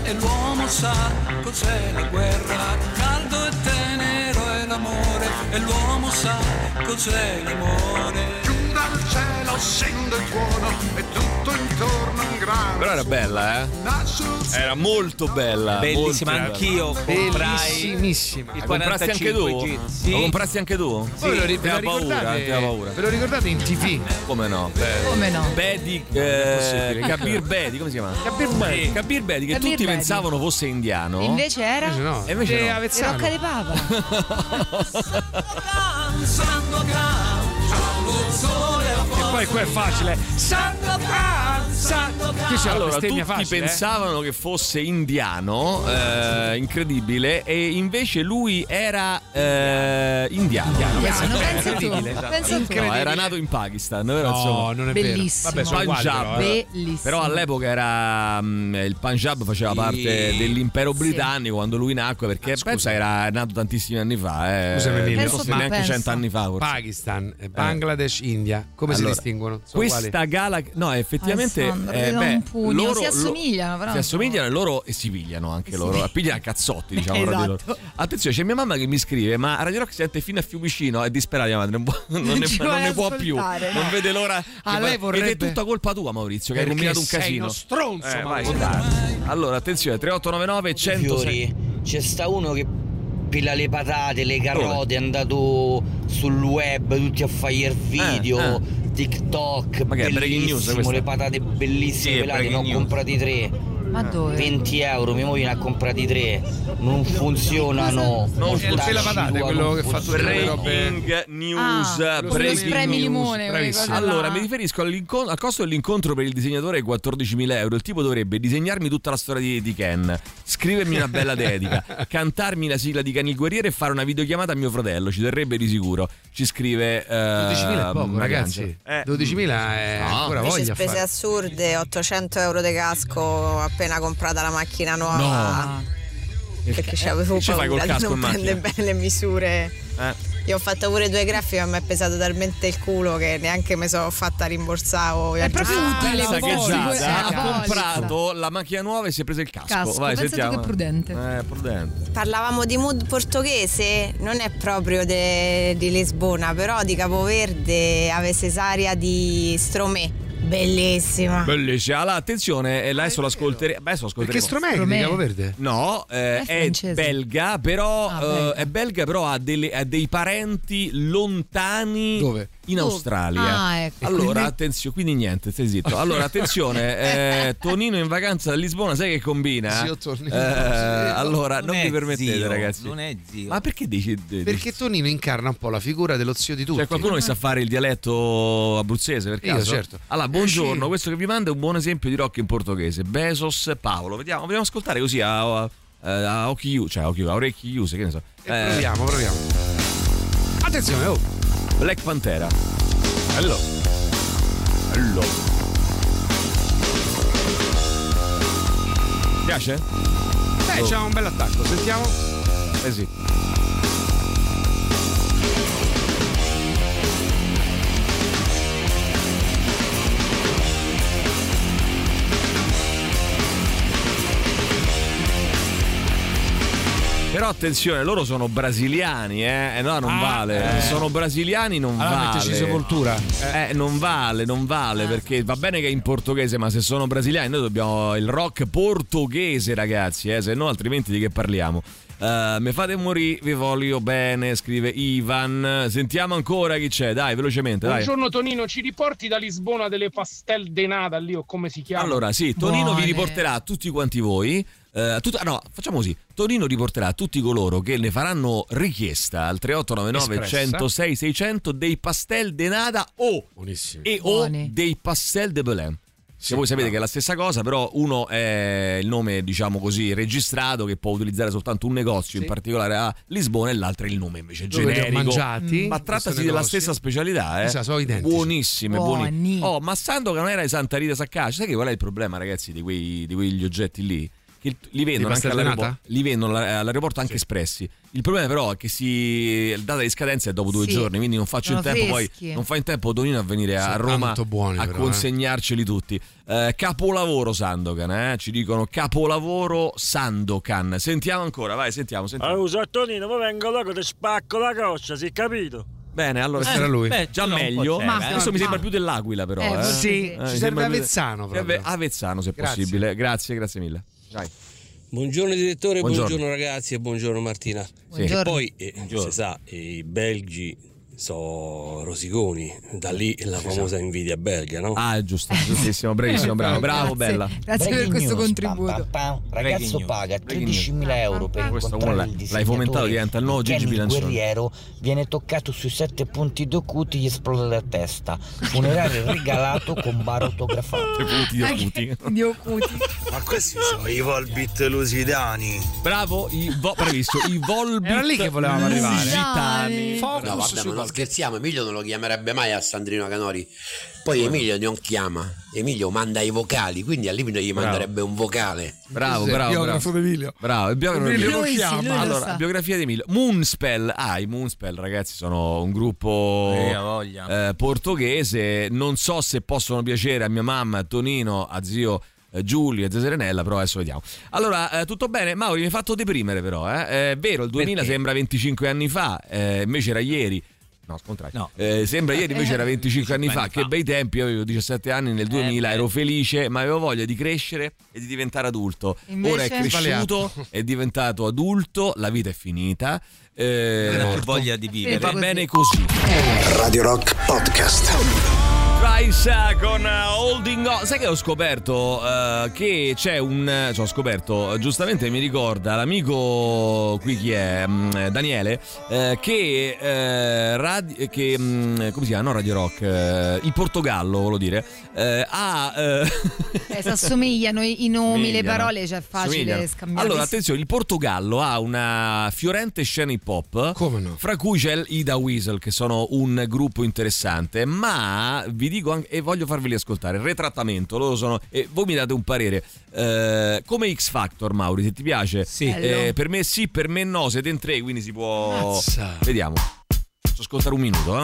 e l'uomo sa cos'è la guerra, caldo e tenero è l'amore, e l'uomo sa cos'è l'amore. Giù dal cielo scende il tuono e tutto intorno in grano. Però era bella, Era molto bella. Bellissima, molto anch'io comprai bellissimissima. il Lo comprasti anche tu? 45G. Sì. Lo comprasti anche tu? Voi ve lo ricordate? Ve lo ricordate in TV? Come no? Come no? Bedi, Kabir Bedi, come si chiama? Kabir Bedi. Kabir Bedi, che Kabir tutti Bedi. pensavano fosse indiano. Invece era? Invece no. E invece no. Avezzano. Rocca di Papa. E poi qua è facile. Qui c'è Allora, bestemmia tutti facile, pensavano che fosse indiano, incredibile, e invece lui era indiano. Pensa tu. incredibile. Pensa tu. No, era nato in Pakistan, vero? No, Insomma. non è Bellissimo. vero. Vabbè, sono uguali, Punjab. però, Bellissimo. Però all'epoca era il Punjab faceva parte dell'impero britannico quando lui nacque, perché pensa era nato tantissimi anni fa, Scusami, Emilio. forse neanche 100 anni fa forse. Pakistan, Bangladesh, India, come Allora, si distinguono? Sono questa gala, no, effettivamente Alessandro, un pugno. Si assomigliano, però. si assomigliano e loro e si pigliano anche loro, pigliano a cazzotti, diciamo. Tra di loro. Esatto. Attenzione, c'è mia mamma che mi scrive: ma Radio Rock sente fino a Fiumicino, è disperata, madre, non ne può più, non vede l'ora. Lei vorrebbe. Ed è tutta colpa tua, Maurizio, che hai Perché combinato un sei casino. uno stronzo, vai. Maurizio. Allora, attenzione, 3899 106. Fiori, c'è sta uno che pila le patate, le carote, è andato sul web, tutti a fare video, TikTok, Ma che è breaking news bellissimo, questa? le patate bellissime, Sì, pelate, ne breaking ho news. comprati 3. Ma dove? 20 euro, mia moglie ne ha comprati 3. Non funzionano. Non È il pelapatate, quello che fa tutte le robe. Breaking news, quello breaking spremi news. limone. Bravissimo. Allora, mi riferisco al costo dell'incontro per il disegnatore 14.000 euro. Il tipo dovrebbe disegnarmi tutta la storia di Ken, scrivermi una bella dedica, cantarmi la sigla di Ken il Guerriere e fare una videochiamata a mio fratello. Ci terrebbe di sicuro. Ci scrive 12.000 è poco, ragazzi. 12.000 è ancora Invece voglia spese fare. assurde, 800 euro di casco appena comprata la macchina nuova. No. Perché c'avevo Che ci fai col paura di casco non in prendere macchina? bene le misure. Io ho fatto pure 2 grafiche, ma mi è pesato talmente il culo che neanche mi sono fatta rimborsare. È proprio utile. Pensa che Giada ha Polizza. comprato la macchina nuova e si è preso il casco. Vai, Pensa tu sentiamo. che prudente. Prudente. Parlavamo di mood portoghese, non è proprio di Lisbona, però di Capoverde, Ave Cesaria di Stromè. Bellissima. Bellissima. Allora, attenzione, adesso l'ascolteremo. Perché Stromè è di Capoverde? No, è francese. belga, però belga. è belga, però ha dei parenti lontani. Dove? In Australia. Ah, ecco. Allora, quindi? attenzione, quindi niente, stai zitto. Allora, attenzione, Tonino in vacanza a Lisbona, sai che combina? Zio Tonino. Allora, non è vi permettete, zio, ragazzi. non è zio. Ma perché dici? Perché Tonino incarna un po' la figura dello zio di tutti. C'è qualcuno che sa fare il dialetto abruzzese? Per Io, caso? certo. Allora, buongiorno, questo che vi manda è un buon esempio di rock in portoghese. Bezos Paolo. Vogliamo ascoltare così a occhi chiusi, cioè a orecchi chiuse, che ne so. Proviamo. Attenzione, oh. Black Pantera. Hello. Piace? C'è un bel attacco, sentiamo. Sì. Però attenzione, loro sono brasiliani, no, non vale. Sono brasiliani, non allora vale. metterci Sepoltura. Non vale, perché va bene che è in portoghese, ma se sono brasiliani noi dobbiamo il rock portoghese, ragazzi, se no altrimenti di che parliamo? Mi fate morire, vi voglio bene, scrive Ivan. Sentiamo ancora chi c'è, dai, velocemente, dai. Buongiorno Tonino, ci riporti da Lisbona delle pastel de nata lì o come si chiama? Allora, sì, Tonino vi riporterà a tutti quanti voi. Facciamo così. Tonino riporterà a tutti coloro che ne faranno richiesta al 3899 106 600 dei pastel de nata o dei pastel de Belém. Se voi sapete che è la stessa cosa, però uno è il nome, diciamo così, registrato che può utilizzare soltanto un negozio, in particolare a Lisbona, e l'altro è il nome invece generico. Mangiati, ma trattasi della stessa specialità, sono identici. Buonissime, buoni. Ma stando che non era di Santa Rita Saccaci, sai che qual è il problema, ragazzi, di quegli oggetti lì? che li vendono anche all'aeroporto anche espressi. Il problema però è che la data di scadenza è dopo 2 giorni, quindi non faccio in tempo non fa in tempo Tonino a venire a Roma a consegnarceli tutti. Capolavoro Sandokan, ci dicono capolavoro Sandokan. Sentiamo ancora, vai, sentiamo. Allora, Tonino, ma vengo là che ti spacco la coscia, si è capito? Bene, allora era lui. Già meglio. Questo mi sembra più dell'Aquila, però. Sì, ci serve Avezzano. Avezzano, se possibile. Grazie mille. Vai. Buongiorno direttore, buongiorno ragazzi e buongiorno Martina. Buongiorno. E poi si sa, i belgi sono rosiconi, da lì la famosa invidia belga, no? Ah, giustissimo, bravissimo, bravo, bella. Grazie per questo contributo. Ragazzo paga 13.000 euro per incontrare il disegnatore. L'hai fomentato, diventa il nuovo Gigi Bilancioni. Il guerriero viene toccato sui 7 punti docuti, gli esplode la testa. Funerale regalato con bar autografato. Di ocuti. Ma questi sono i Volbit lusidani. Bravo, bravissimo, i Volbit. Era lì che volevamo arrivare. No, vabbè, ma non scherziamo, Emilio non lo chiamerebbe mai a Sandrino Canori. Poi Emilio non chiama, Emilio manda i vocali, quindi al limite gli manderebbe un vocale. Bravo. Biografo di Emilio. Bravo, Emilio lo chiama. Allora, biografia di Emilio. Moonspell. I Moonspell, ragazzi, sono un gruppo portoghese. Non so se possono piacere a mia mamma, a Tonino, a zio Giulio e zia Serenella, però adesso vediamo. Allora, tutto bene? Mauri, mi hai fatto deprimere però, È vero, il 2000 sembra 25 anni fa, invece era ieri. No, scontrario. Sembra ieri, invece era 25 anni fa. Che bei tempi, io avevo 17 anni nel 2000, ero felice, ma avevo voglia di crescere e di diventare adulto. Invece... Ora è cresciuto, è diventato adulto, la vita è finita. Non ho voglia di vivere. Va bene così. Radio Rock Podcast. Price con Holding On. Sai che ho scoperto che c'è ho scoperto, giustamente mi ricorda l'amico qui chi è, Daniele, che come si chiama? No, Radio Rock, il Portogallo, volevo dire, si assomigliano i nomi, le parole, cioè è facile scambiare. Allora, attenzione, il Portogallo ha una fiorente scena hip hop. Come no? Fra cui c'è Ida Weasel, che sono un gruppo interessante, ma vi dico anche, e voglio farveli ascoltare, Retrattamento, loro sono, e voi mi date un parere, come X Factor, Mauri, se ti piace. Sì. Per me sì, per me no, siete in 3, quindi si può. Vediamo, faccio ascoltare un minuto.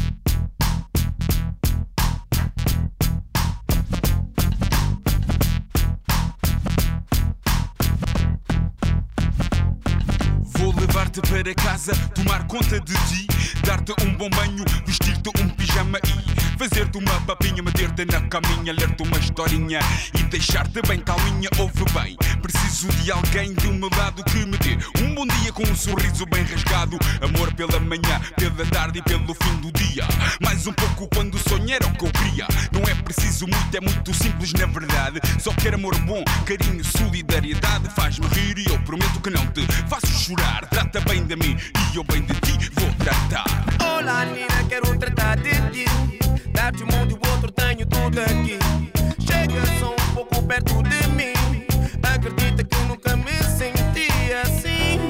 Vou levar-te para casa, tomar conta de ti, dar-te bom banho, vestir-te pijama e fazer-te uma papinha, meter-te na caminha, ler-te uma historinha e deixar-te bem calminha. Ouve bem, preciso de alguém do meu lado que me dê bom dia com sorriso bem rasgado. Amor pela manhã, pela tarde e pelo fim do dia. Mais pouco quando sonhar era o que eu queria. Não é preciso muito, é muito simples na verdade. Só quero amor bom, carinho, solidariedade. Faz-me rir e eu prometo que não te faço chorar. Trata bem de mim e eu bem de ti vou tratar. Olá, Nina, quero tratar de ti. Dar-te mundo e o outro tenho tudo aqui. Chega só pouco perto de mim. Acredita que eu nunca me senti assim.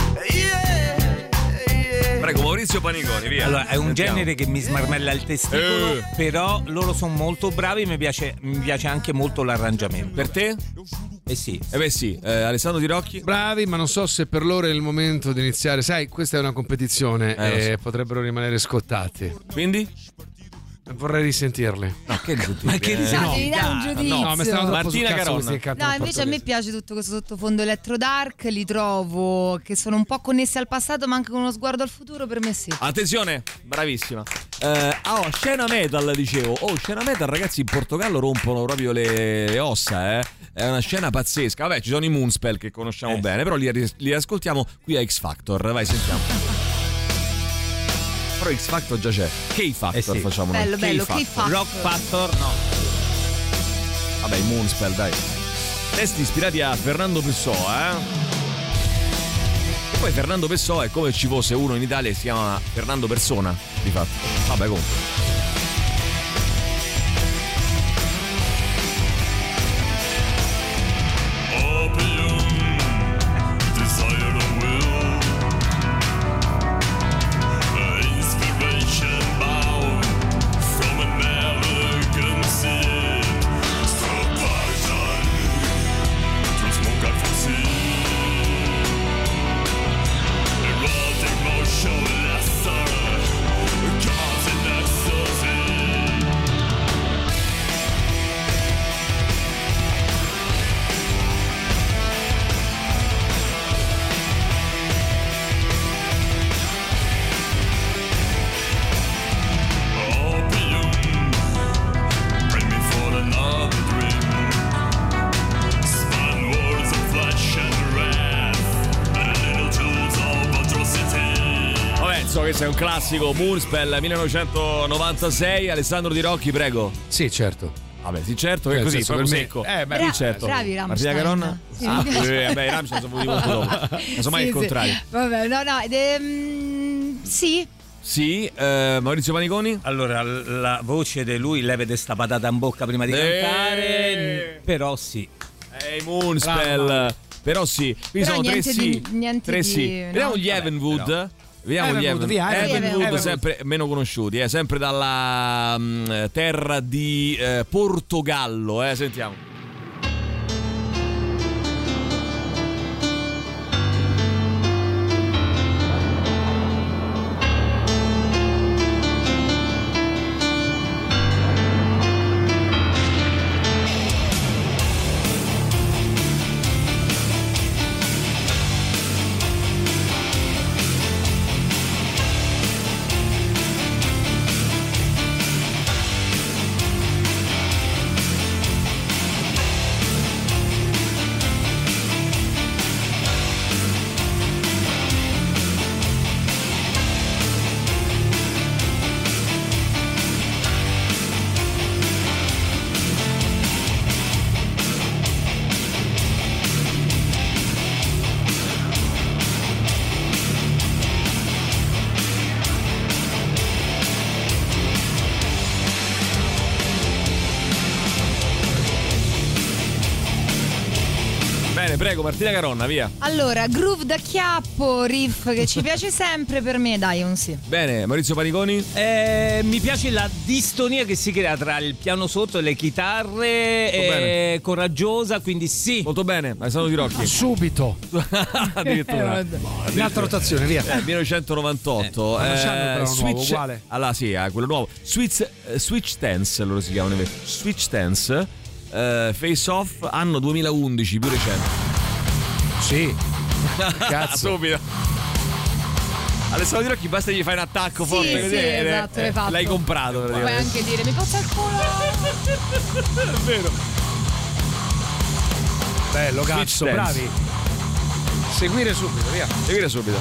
Prego, Maurizio Paniconi, via. Allora, è un genere che mi smarmella il testicolo, però loro sono molto bravi, mi piace anche molto l'arrangiamento. Per te? Sì. Sì. Alessandro Tirocchi? Bravi, ma non so se per loro è il momento di iniziare. Sai, questa è una competizione e potrebbero rimanere scottati. Quindi? Vorrei risentirli. No, che ma che devi dare un giudizio. No, mi stanno Martina Caronna. No, invece a me piace tutto questo sottofondo electro dark, li trovo che sono un po' connessi al passato ma anche con uno sguardo al futuro, per me sì. Attenzione, bravissima. Scena metal, dicevo. Scena metal, ragazzi, in Portogallo rompono proprio le ossa, È una scena pazzesca. Vabbè, ci sono i Moonspell che conosciamo bene, però li ascoltiamo qui a X Factor. Vai, sentiamo. Però X Factor già c'è. K-Factor facciamo noi. Bello, K-Factor. Rock Factor no. Vabbè, i Moonspell, dai. Testi ispirati a Fernando Pessoa, E poi Fernando Pessoa è come ci fosse uno in Italia che si chiama Fernando Persona, di fatto. Vabbè, comunque. Lorenzo, che sei un classico, Moonspell 1996. Alessandro Di Rocchi, prego. Sì, certo. Vabbè, sì, certo, che così, proprio secco. Sì, certo. Bravi Rammstein. Martina Caronna? Sì. Vabbè, i Rammstein sono venuti molto dopo. Insomma, è il contrario. Vabbè, sì. Sì, Maurizio Paniconi? Allora, la voce di lui leve sta patata in bocca prima di cantare, però sì. Moonspell. Bravo. Però sì, qui sono tre sì. Niente sì. Vediamo gli Evenwood. Vediamo gli Evenwood, sempre meno conosciuti, sempre dalla terra di Portogallo, sentiamo. Prego, Martina Caronna, via. Allora, groove da chiappo, riff che ci piace sempre, per me dai un sì. Bene, Maurizio Paniconi? Mi piace la distonia che si crea tra il piano sotto e le chitarre, è coraggiosa, quindi sì. Molto bene, Alessandro Di Rocchi. Subito. Addirittura. In altra rotazione, via. 1998. Switch, nuovo, uguale. Allora sì, quello nuovo. Switch Dance, loro si chiamano. Switch Dance. Face Off, anno 2011, più recente. Sì. Cazzo. Subito. Alessandro Di Rocchi, basta gli fai un attacco forte così. Sì, esatto, l'hai fatto. L'hai comprato. Puoi anche dire mi passa il culo. È vero. Bello, cazzo, bravi. Seguire subito, via. Seguire subito.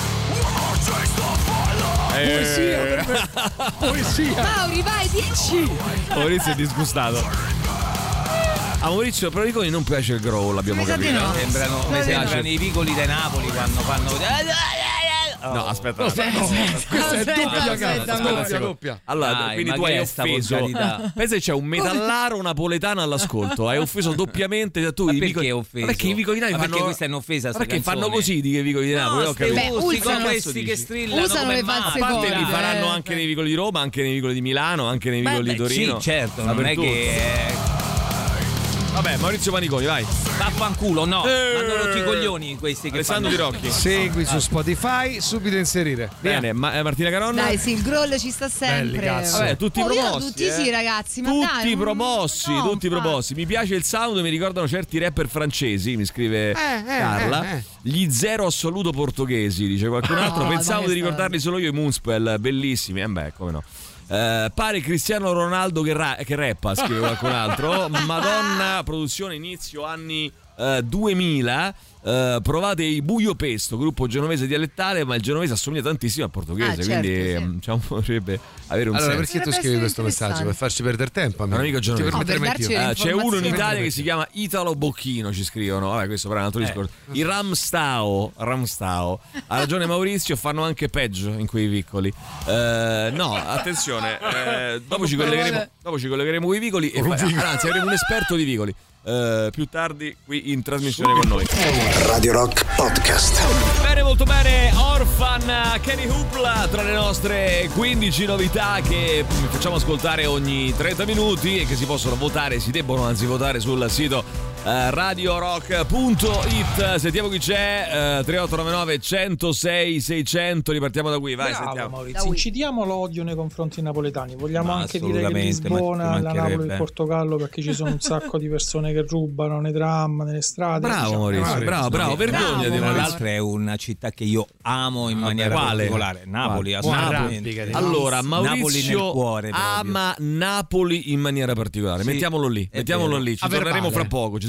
Poesia. Mauri, vai, dici. Maurizio è disgustato. A Maurizio Paniconi non piace il growl, abbiamo capito. No. Sembrano i vicoli di Napoli quando fanno. No, aspetta. Questa è doppia. Allora, dai, quindi tu hai offeso. Pensa che c'è un metallaro napoletano all'ascolto. Hai offeso doppiamente. Tu ma perché hai offeso? Perché i vicoli di Napoli fanno. Perché questa è un'offesa? Perché fanno così di vicoli di Napoli? No, questi che strillano. Usano le false corde. Li faranno anche nei vicoli di Roma, anche nei vicoli di Milano, anche nei vicoli di Torino. Sì, certo. Non è che. Vabbè, Maurizio Paniconi, vai. Vaffanculo, no. Mandano tutti i coglioni questi che Alessandro Di Rocchi. Segui su Spotify, subito inserire. Bene, Martina Caronna. Dai, sì, il growl ci sta sempre. Belli, vabbè, tutti promossi. Tutti sì, ragazzi. Ma tutti dai, promossi, no, tutti promossi. Mi piace il sound, mi ricordano certi rapper francesi, mi scrive Carla. Gli zero assoluto portoghesi, dice qualcun altro. Pensavo di ricordarli solo io, i Moonspell, bellissimi. Beh, come no. Pare Cristiano Ronaldo che rappa, scrive qualcun altro. Madonna, produzione inizio anni 2000. Provate i Buio Pesto, gruppo genovese dialettale, ma il genovese assomiglia tantissimo al portoghese, quindi diciamo potrebbe avere un allora, senso. perché tu scrivi questo messaggio? Per farci perdere tempo? Un amico genovese. C'è uno in Italia che si chiama Italo Bocchino, ci scrivono. Vabbè, questo però è un altro discorso. I Ramstau, ha ragione Maurizio, fanno anche peggio in quei vicoli. No, attenzione, dopo ci collegheremo con i vicoli e anzi avremo un esperto di vicoli. Più tardi qui in trasmissione con noi. Radio Rock Podcast. Bene, molto bene. Orphan, Kenny Hoopla, tra le nostre 15 novità che facciamo ascoltare ogni 30 minuti e che si possono votare, si debbono anzi votare sul sito radiorock.it. Sentiamo chi c'è. 3899 106 600. Ripartiamo da qui, vai. Bravo, sentiamo Maurizio, incitiamo l'odio nei confronti napoletani. Vogliamo anche dire che Lisbona, la Napoli, il Portogallo, perché ci sono un sacco di persone che rubano nei tram, nelle strade. Bravo Maurizio, bravo, vergognati. Tra l'altro è una città che io amo in maniera particolare. Napoli, assolutamente. Allora, Maurizio Napoli nel cuore, ama Napoli in maniera particolare. Mettiamolo lì, ci torneremo fra poco.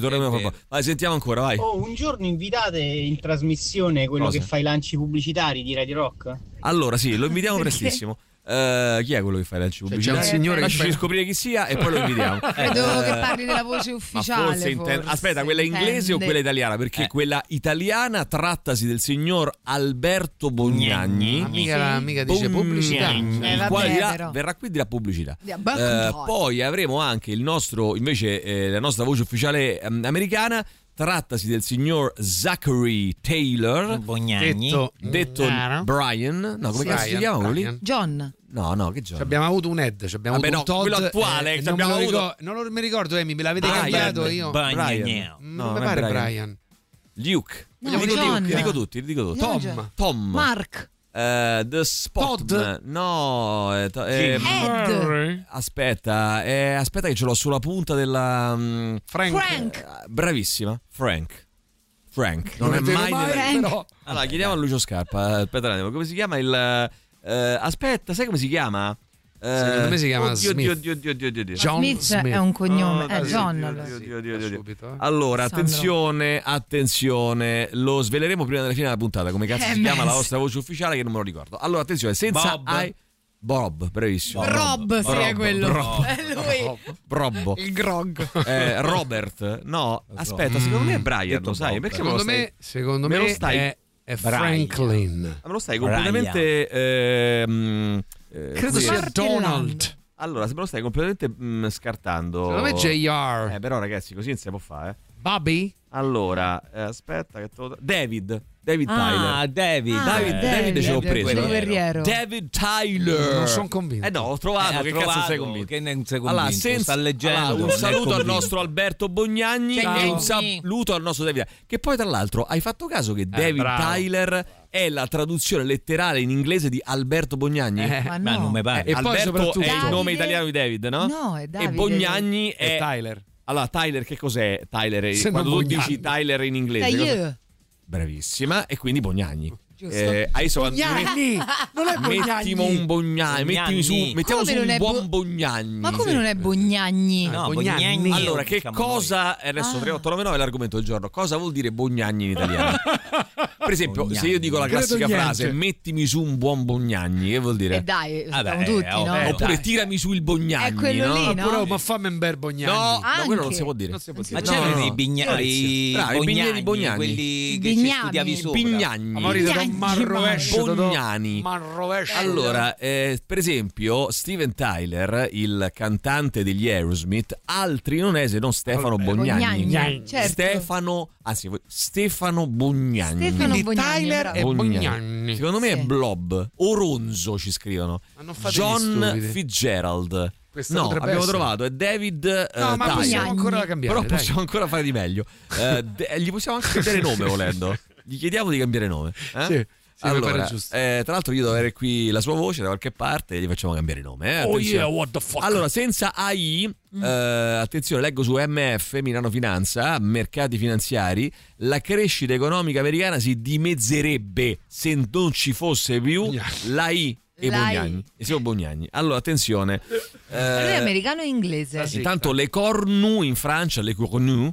torneremo fra poco. Vai, sentiamo ancora, vai. Oh, un giorno invitate in trasmissione quello Cosa? che fa i lanci pubblicitari di Radio Rock? Allora, sì, lo invitiamo prestissimo. Chi è quello che fa i lanci pubblicitari? C'è un signore che Lasciaci scoprire chi sia e poi lo invitiamo. Credo che parli della voce ufficiale. Aspetta, quella inglese o quella italiana? Perché quella italiana trattasi del signor Alberto Bognagni. Mica dice pubblicità. Il quale verrà qui dirà pubblicità. Poi avremo anche il nostro, invece, la nostra voce ufficiale americana. Trattasi del signor Zachary Taylor Bognagni, detto Brian. No, come cazzo si chiama quello lì? John. No, che John? Abbiamo avuto un Ed, abbiamo avuto un Todd, quello attuale. Non mi ricordo, Amy, me l'avete cambiato io. Brian. Non mi pare Brian. Luke. Li dico tutti. Tom. Mark. The Spot. No, Ed. Aspetta che ce l'ho sulla punta della Frank. Bravissima, Frank. Non è mai Allora, chiediamo a Lucio Scarpa. Aspetta un attimo, come si chiama il aspetta, sai come si chiama? Secondo me si chiama Smith. John Smith è un cognome. John. Allora, attenzione, lo sveleremo prima della fine della puntata. Come cazzo si chiama la vostra voce ufficiale che non me lo ricordo. Allora, attenzione, senza Bob, bravissimo. Rob seria quello. Lui. Robbo. Il grog. Robert. No, aspetta, secondo me è Brian, lo sai? Perché secondo me è Franklin. Me lo stai completamente credo sia Donald. Allora, se me lo stai completamente scartando. Secondo me è JR. Però ragazzi, così non si può fare. Bobby? Allora, aspetta che David Tyler. David ce l'ho preso. David Tyler. Non sono convinto. No, ho trovato. Che cazzo sei convinto? Che non sei convinto. Allora, sta leggendo. Un saluto al nostro Alberto Bognagni e un saluto al nostro David. Che poi, tra l'altro, hai fatto caso che David Tyler è la traduzione letterale in inglese di Alberto Bognagni? Ma non mi pare. E Alberto è il nome italiano di David, no? No, è Davide. E Bognagni è Tyler. Allora, Tyler che cos'è? Tyler, quando tu dici Tyler in inglese. Bravissima, e quindi Bognagni. Adesso Bognagni, non è Bognagni. Mettiamo su un buon Bognagni. Ma come non è Bognagni? No, Bognagni. Allora, che cosa adesso 3899 è l'argomento del giorno. Cosa vuol dire Bognagni in italiano? Per esempio, Bognagni. se io dico la classica frase mettimi su un buon Bognagni, che vuol dire? Dai, siamo tutti, no? Oppure tirami su il Bognagni. È quello lì, no? Oppure ma fammi un bel Bognagni. No, quello non si può dire. Ma c'erano i Bognagni, quelli che ci studiavi sopra. Bignagni. Bognani. Allora, per esempio, Steven Tyler, il cantante degli Aerosmith, altri non è se non Stefano Bognagni. Certo. Stefano Bognagni. Tyler e Bognagni. Secondo me è Blob o Ronzo, ci scrivono. John Fitzgerald. No, abbiamo trovato, è David ma possiamo ancora cambiare. Però possiamo ancora fare di meglio. Gli possiamo anche cambiare nome volendo. Gli chiediamo di cambiare nome. Sì. Allora, tra l'altro io devo avere qui la sua voce da qualche parte e gli facciamo cambiare nome. Oh yeah, what the fuck. Allora, senza AI, attenzione, leggo su MF, Milano Finanza, mercati finanziari, la crescita economica americana si dimezzerebbe se non ci fosse più l'AI. E Bognagni. E siamo Bognagni. Allora, attenzione. Lui è americano e inglese. Intanto le cornu in Francia, le cornu,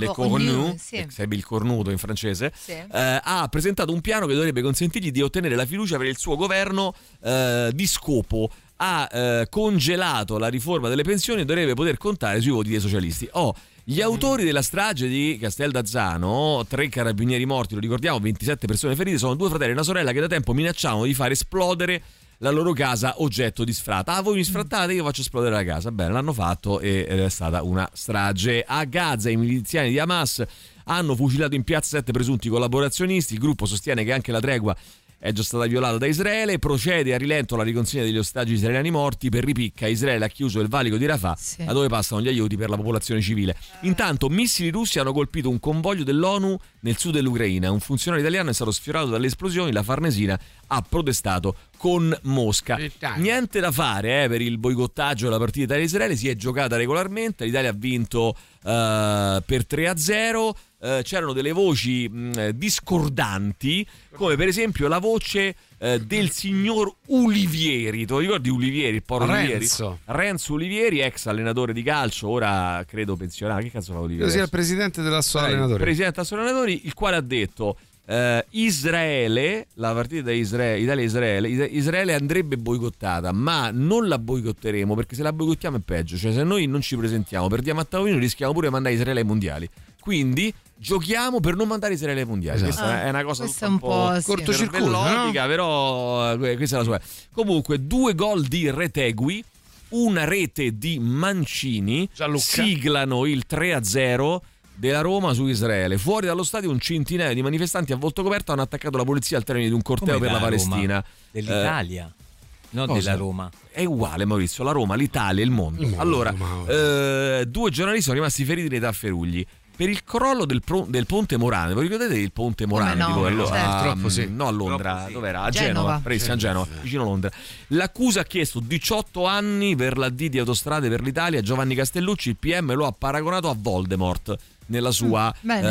sarebbe il cornuto in francese, ha presentato un piano che dovrebbe consentirgli di ottenere la fiducia per il suo governo di scopo. Ha congelato la riforma delle pensioni e dovrebbe poter contare sui voti dei socialisti. Gli autori della strage di Casteldazzano, 3 carabinieri morti, lo ricordiamo, 27 persone ferite, sono 2 fratelli e una sorella che da tempo minacciavano di far esplodere la loro casa oggetto di sfratta. Voi mi sfrattate, io faccio esplodere la casa. Bene, l'hanno fatto ed è stata una strage. A Gaza i miliziani di Hamas hanno fucilato in piazza 7 presunti collaborazionisti. Il gruppo sostiene che anche la tregua è già stata violata da Israele. Procede a rilento la riconsegna degli ostaggi israeliani morti. Per ripicca Israele ha chiuso il valico di Rafah, da dove passano gli aiuti per la popolazione civile. Intanto missili russi hanno colpito un convoglio dell'ONU nel sud dell'Ucraina. Un funzionario italiano è stato sfiorato dalle esplosioni. La Farnesina ha protestato con Mosca. Niente da fare per il boicottaggio della partita Italia-Israele, si è giocata regolarmente, l'Italia ha vinto per 3-0. C'erano delle voci discordanti, come per esempio la voce del signor Ulivieri. Tu ricordi Ulivieri, il povero Renzo Ulivieri, ex allenatore di calcio, ora credo pensionato. Che cazzo fa Ulivieri? Credo sia il presidente dell'Associazione allenatori, il quale ha detto Israele, la partita Italia-Israele andrebbe boicottata, ma non la boicotteremo, perché se la boicottiamo è peggio. Cioè, se noi non ci presentiamo, perdiamo a tavolino, rischiamo pure di mandare Israele ai mondiali. Quindi giochiamo per non mandare Israele ai mondiali. Questa è una cosa un po' cortocircuito, no? Però questa è la sua. Comunque 2 gol di Retegui, una rete di Mancini, siglano il 3-0 della Roma su Israele. Fuori dallo stadio un centinaio di manifestanti a volto coperto hanno attaccato la polizia al termine di un corteo per la Palestina. Dell'Italia, non della Roma. È uguale, Maurizio, la Roma, l'Italia, il mondo. Allora, 2 giornalisti sono rimasti feriti nei Tafferugli per il crollo del ponte Morane. Voi ricordate il ponte Morane? Troppo sì. No, a Londra, sì. dov'era? A Genova, a Genova, vicino a Londra. L'accusa ha chiesto 18 anni per la D di Autostrade per l'Italia. Giovanni Castellucci, il PM, lo ha paragonato a Voldemort nella sua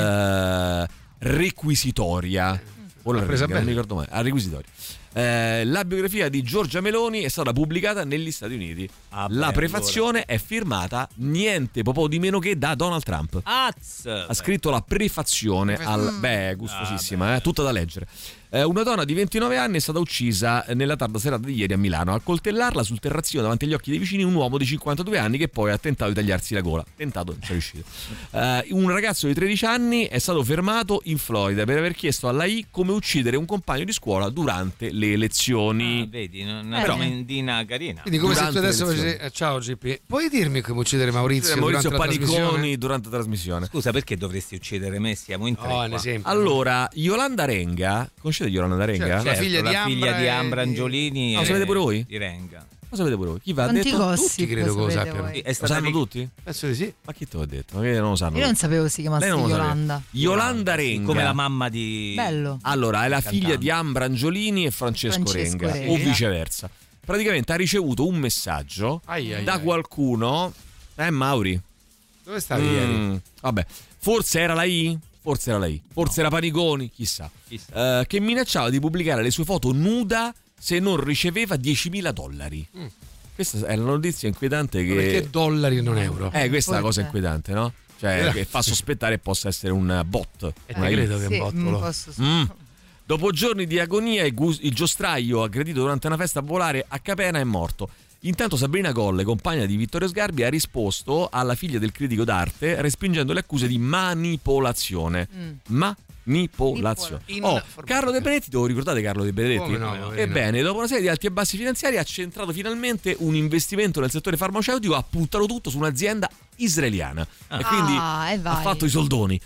requisitoria. Non mi ricordo mai. A requisitoria. La biografia di Giorgia Meloni è stata pubblicata negli Stati Uniti. La prefazione è firmata niente po' di meno che da Donald Trump. Ha scritto la prefazione gustosissima, tutta da leggere. Una donna di 29 anni è stata uccisa nella tarda serata di ieri a Milano. A coltellarla sul terrazzino davanti agli occhi dei vicini un uomo di 52 anni che poi ha tentato di tagliarsi la gola. Tentato, non c'è riuscito. Un ragazzo di 13 anni è stato fermato in Florida per aver chiesto alla AI come uccidere un compagno di scuola durante le lezioni. Vedi, una tremendina carina. Quindi come se tu adesso facessi ciao GP, puoi dirmi come uccidere Maurizio Paniconi durante la trasmissione? Scusa, perché dovresti uccidere me? Siamo in 3. Allora, Yolanda Renga, conoscete Yolanda Renga? Certo, la figlia di Ambra Angiolini. Lo sapete pure voi? Di Renga. Lo sapete pure voi? Chi va a detto? Tutti credo che lo sappiano. Lo sanno tutti? Penso di sì. Ma chi te l'ha detto? Ma che non lo sanno? Io non sapevo si chiamasse Yolanda. Yolanda Renga, come la mamma di Bello. Allora, è la figlia di Ambra Angiolini e Francesco Renga, o viceversa. Praticamente ha ricevuto un messaggio da qualcuno. Mauri, dove stavi ieri? Vabbè, forse era la I. Forse era Paniconi, chissà. Che minacciava di pubblicare le sue foto nuda se non riceveva $10.000. Questa è la notizia inquietante. Perché dollari e non euro? Questa è la cosa inquietante, no? Cioè, che fa sospettare possa essere un bot. Credo che è un bot. Dopo giorni di agonia, il giostraio aggredito durante una festa a volare a Capena è morto. Intanto Sabrina Colle, compagna di Vittorio Sgarbi, ha risposto alla figlia del critico d'arte respingendo le accuse di manipolazione. Manipolazione. Carlo De Benedetti, lo ricordate Carlo De Benedetti? Ebbene, dopo una serie di alti e bassi finanziari ha centrato finalmente un investimento nel settore farmaceutico, ha puntato tutto su un'azienda israeliana e quindi ha fatto i soldoni.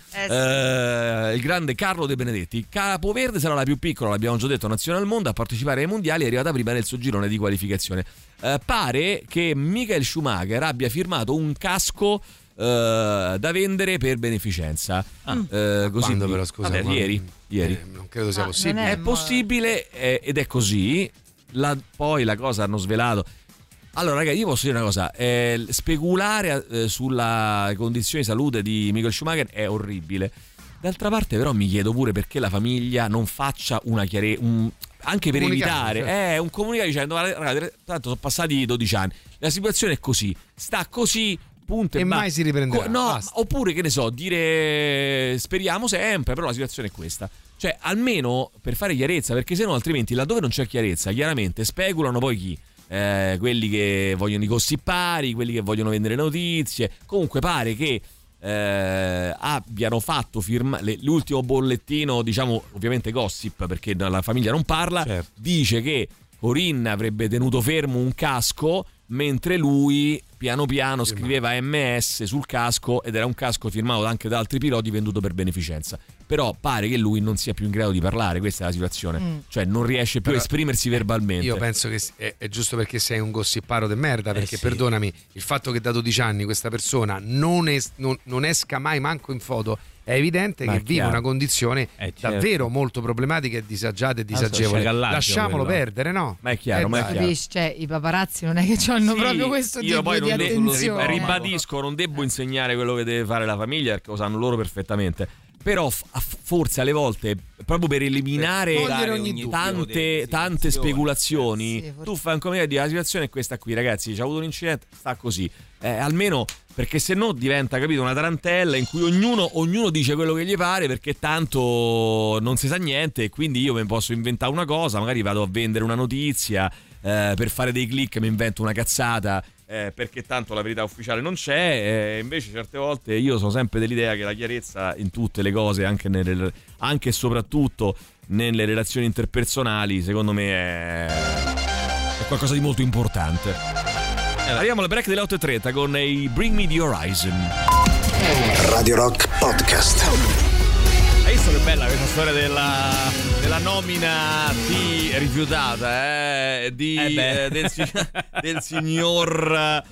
Il grande Carlo De Benedetti. Capoverde sarà la più piccola, l'abbiamo già detto, nazione al mondo a partecipare ai mondiali, è arrivata prima nel suo girone di qualificazione. Pare che Michael Schumacher abbia firmato un casco da vendere per beneficenza. Così però, scusa, ieri. Non credo sia possibile. È possibile ed è così. Poi la cosa hanno svelato. Allora ragazzi, io posso dire una cosa, speculare sulla condizione di salute di Michael Schumacher è orribile. D'altra parte però mi chiedo pure perché la famiglia non faccia una chiarezza, anche per evitare un comunicato dicendo ragazzi, tanto sono passati 12 anni, la situazione è così, sta così, punto e mai si riprenderà. Oppure che ne so, dire speriamo sempre, però la situazione è questa. Cioè almeno per fare chiarezza, perché sennò altrimenti laddove non c'è chiarezza chiaramente speculano poi chi? Quelli che vogliono i gossipari, quelli che vogliono vendere notizie. Comunque pare che abbiano fatto l'ultimo bollettino, diciamo ovviamente gossip perché la famiglia non parla, dice che Corinne avrebbe tenuto fermo un casco mentre lui piano piano scriveva MS sul casco ed era un casco firmato anche da altri piloti venduto per beneficenza. però pare che lui non sia più in grado di parlare, questa è la situazione, cioè non riesce più a esprimersi verbalmente. Io penso che è giusto perché sei un gossiparo de merda, perché perdonami, il fatto che da 12 anni questa persona non esca mai manco in foto è evidente che vive una condizione davvero molto problematica e disagiata e disagevole. Lasciamolo perdere, no? Ma è chiaro, Cioè, i paparazzi non è che hanno proprio questo tipo di attenzione. Ribadisco, non devo insegnare quello che deve fare la famiglia, perché lo sanno loro perfettamente. Però forse alle volte, proprio per eliminare tante speculazioni, tu fai un comico di la situazione è questa qui, ragazzi, c'è avuto un incidente, sta così. Almeno, perché se no diventa, capito, una tarantella in cui ognuno dice quello che gli pare, perché tanto non si sa niente, e quindi io mi posso inventare una cosa, magari vado a vendere una notizia, per fare dei click mi invento una cazzata, perché tanto la verità ufficiale non c'è, invece certe volte io sono sempre dell'idea che la chiarezza in tutte le cose, anche e soprattutto nelle relazioni interpersonali, secondo me è qualcosa di molto importante. Arriviamo al break delle 8:30 con i Bring Me the Horizon. Radio Rock Podcast. Hai visto che bella questa storia della nomina rifiutata del signor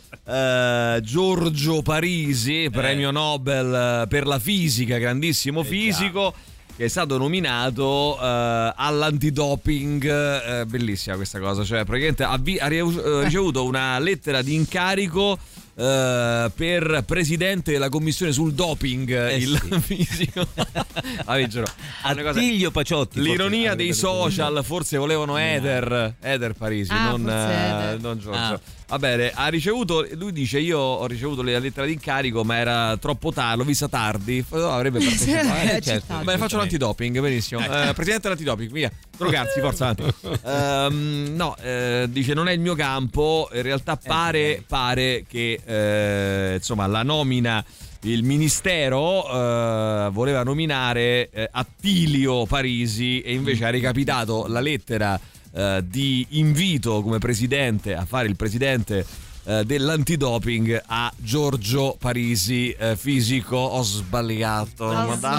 Giorgio Parisi, premio Nobel per la fisica, grandissimo fisico, che è stato nominato all'antidoping. Bellissima questa cosa, cioè praticamente ha ricevuto una lettera di incarico per presidente della commissione sul doping, fisico. Attilio Paciotti. L'ironia dei social, forse volevano Eder Parisi, non Giorgio. Va bene, ha ricevuto, lui dice: io ho ricevuto la lettera di incarico, ma era troppo tardi, l'ho vista tardi. Avrebbe partecipato. Certo. Beh, faccio l'antidoping, benissimo. Presidente dell'antidoping, via. Drogarsi, forza avanti. Dice non è il mio campo. In realtà pare che insomma la nomina, il ministero voleva nominare Attilio Parisi, e invece ha recapitato la lettera di invito come presidente a fare il presidente dell'antidoping a Giorgio Parisi, fisico. Ho sbagliato.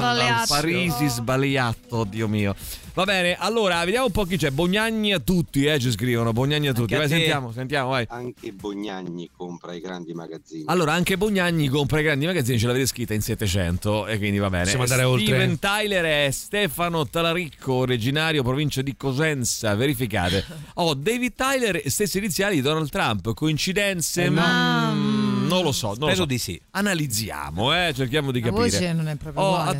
Parisi sbagliato, Dio mio. Va bene, allora vediamo un po' chi c'è. Bognagni a tutti, ci scrivono. Bognagni a tutti. Vai, sentiamo, vai. Anche Bognagni compra i grandi magazzini. Allora, anche Bognagni compra i grandi magazzini, ce l'avete scritta in 700, e quindi va bene. Possiamo andare oltre. Steven Tyler è Stefano Talaricco, originario provincia di Cosenza. Verificate. David Tyler, stesse iniziali di Donald Trump. Coincidenze? Non lo so. Spero di sì. Analizziamo, cerchiamo di capire. La voce non è proprio uguale.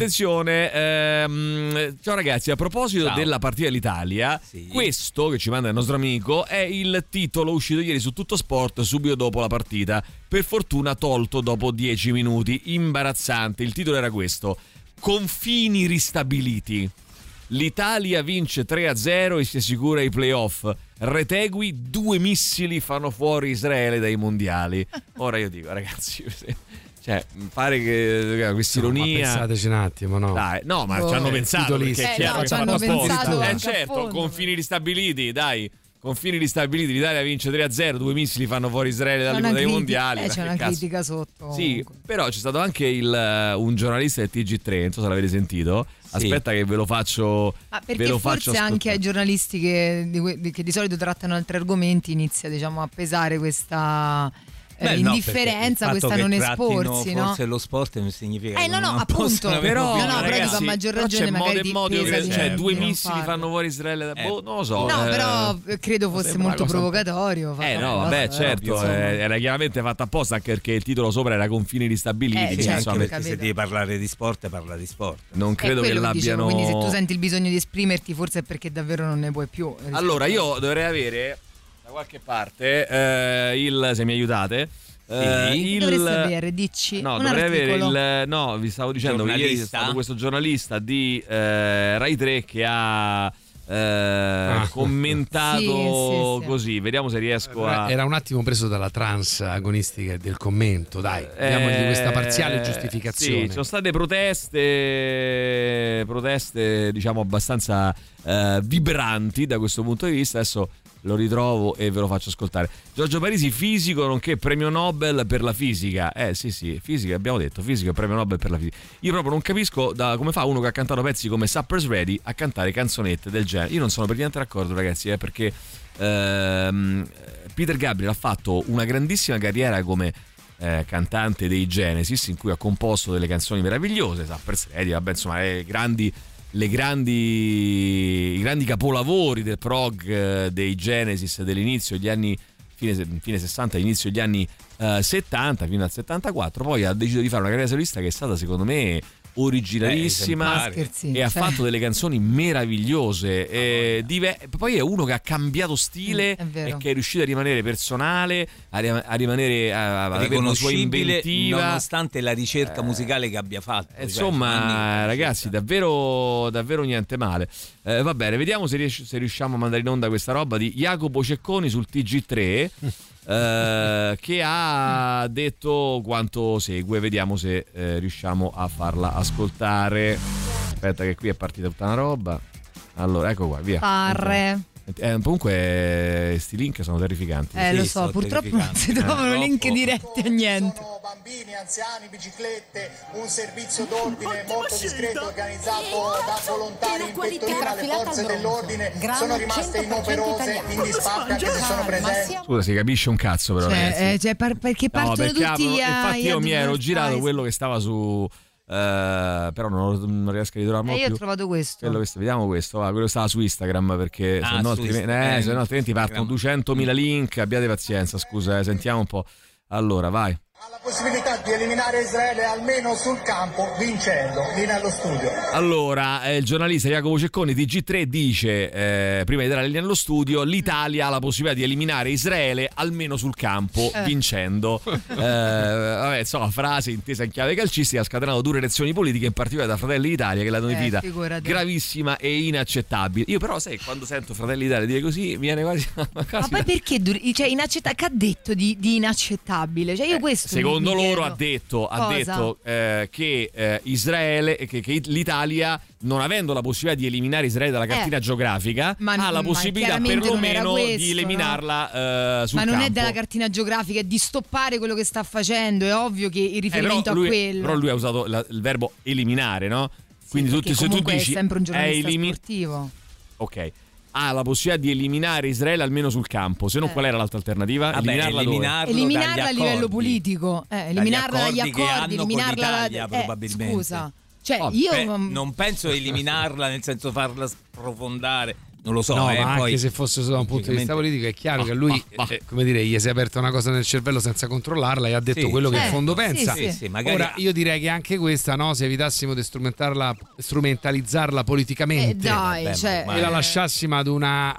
Attenzione, ciao ragazzi, a proposito della partita dell'Italia, questo che ci manda il nostro amico è il titolo uscito ieri su Tutto Sport subito dopo la partita, per fortuna tolto dopo 10 minuti. Imbarazzante. Il titolo era questo: confini ristabiliti, l'Italia vince 3-0 e si assicura i playoff. Retegui, 2 missili fanno fuori Israele dai mondiali. Ora io dico, ragazzi, cioè, pare che questa ironia. Ma pensateci un attimo, no? Dai, no, ma ci hanno pensato, perché è chiaro che fanno apposta. Certo, confini ristabiliti, dai. Confini ristabiliti, l'Italia vince 3-0, 2 missili fanno fuori Israele dai mondiali. C'è una critica sotto. Sì, però c'è stato anche un giornalista del TG3, non so se l'avete sentito. Aspetta che ve lo faccio. Perché forse anche ai giornalisti che di solito trattano altri argomenti inizia, diciamo, a pesare questa indifferenza, questa non esporsi, no? Forse lo sport non significa appunto, però ragazzi, a maggior ragione magari cioè 2 missili fanno fuori Israele non lo so. No, però credo fosse molto provocatorio. Certo, era chiaramente fatta apposta, anche perché il titolo sopra era confini ristabiliti, anche perché se devi parlare di sport, parla di sport. Non credo che l'abbiano. Quindi se tu senti il bisogno di esprimerti, forse è perché davvero non ne puoi più. Allora io dovrei avere da qualche parte se mi aiutate, dovresti avere, dici, dovrei avere vi stavo dicendo che ieri è stato questo giornalista di Rai 3 che ha commentato così. Vediamo se riesco a. Era un attimo preso dalla trans agonistica del commento, dai, diamogli questa parziale giustificazione. Sì, ci sono state proteste diciamo abbastanza vibranti da questo punto di vista. Adesso lo ritrovo e ve lo faccio ascoltare. Giorgio Parisi, fisico nonché premio Nobel per la fisica. Sì, fisica, abbiamo detto, fisico e premio Nobel per la fisica. Io proprio non capisco come fa uno che ha cantato pezzi come Supper's Ready a cantare canzonette del genere. Io non sono per niente d'accordo, ragazzi, perché Peter Gabriel ha fatto una grandissima carriera come cantante dei Genesis, in cui ha composto delle canzoni meravigliose, Supper's Ready, vabbè, insomma, i grandi capolavori del prog dei Genesis dell'inizio degli anni fine 60, inizio degli anni 70 fino al 74. Poi ha deciso di fare una carriera solista che è stata, secondo me, originalissima e ha fatto delle canzoni meravigliose. Poi è uno che ha cambiato stile e che è riuscito a rimanere personale, a rimanere a avere una sua inventiva, nonostante la ricerca musicale che abbia fatto. Insomma, ragazzi, davvero niente male. Va bene, vediamo se riusciamo a mandare in onda questa roba di Jacopo Cecconi sul TG3. Che ha detto quanto segue. Vediamo se riusciamo a farla ascoltare. Aspetta che qui è partita tutta una roba. Allora, ecco qua, via. Parre. Comunque sti link sono terrificanti. Lo so, purtroppo non si trovano link diretti a niente. Bambini, anziani, biciclette, un servizio d'ordine molto discreto organizzato da volontari in pettorina. Le forze dell'ordine sono rimaste inoperose, in disparte anche se sono presenti. Scusa, si capisce un cazzo però. Perché partono tutti infatti io mi ero girato quello che stava su però non riesco a ritrovare io più. Ho trovato questo. Vediamo questo, quello stava su Instagram, perché se no altrimenti partono 200.000 link. Abbiate pazienza, scusa, sentiamo un po'. Allora, vai. Ha la possibilità di eliminare Israele almeno sul campo, vincendo. Lì nello studio. Allora, il giornalista Jacopo Cecconi, TG3, dice prima di dare la linea allo studio: l'Italia ha la possibilità di eliminare Israele almeno sul campo, vincendo. Vabbè, insomma, frase intesa in chiave calcistica, ha scatenato dure reazioni politiche, in particolare da Fratelli d'Italia, che l'hanno definita gravissima e inaccettabile. Io però, sai, quando sento Fratelli d'Italia dire così, mi viene quasi ma poi perché inaccettabile? Che ha detto di inaccettabile? Cioè, io questo secondo loro ha detto che Israele, che l'Italia, non avendo la possibilità di eliminare Israele dalla cartina geografica, ha la possibilità perlomeno di eliminarla sul campo. Ma non è dalla cartina geografica, è di stoppare quello che sta facendo. È ovvio che il riferimento a quello. Però lui ha usato il verbo eliminare, no? Quindi se tu dici è sempre un giornalista sportivo. Ok. Ha la possibilità di eliminare Israele almeno sul campo, se no qual era l'altra alternativa? Eliminarla a livello politico, eliminarla dagli accordi, eliminarla probabilmente. Scusa, io non penso eliminarla nel senso farla sprofondare. Non lo so, ma poi, anche se fosse solo da un punto di vista politico è chiaro che lui come dire, gli si è aperta una cosa nel cervello senza controllarla e ha detto quello che in fondo pensa. Magari... Ora io direi che anche questa, no, se evitassimo di strumentalizzarla politicamente e la lasciassimo ad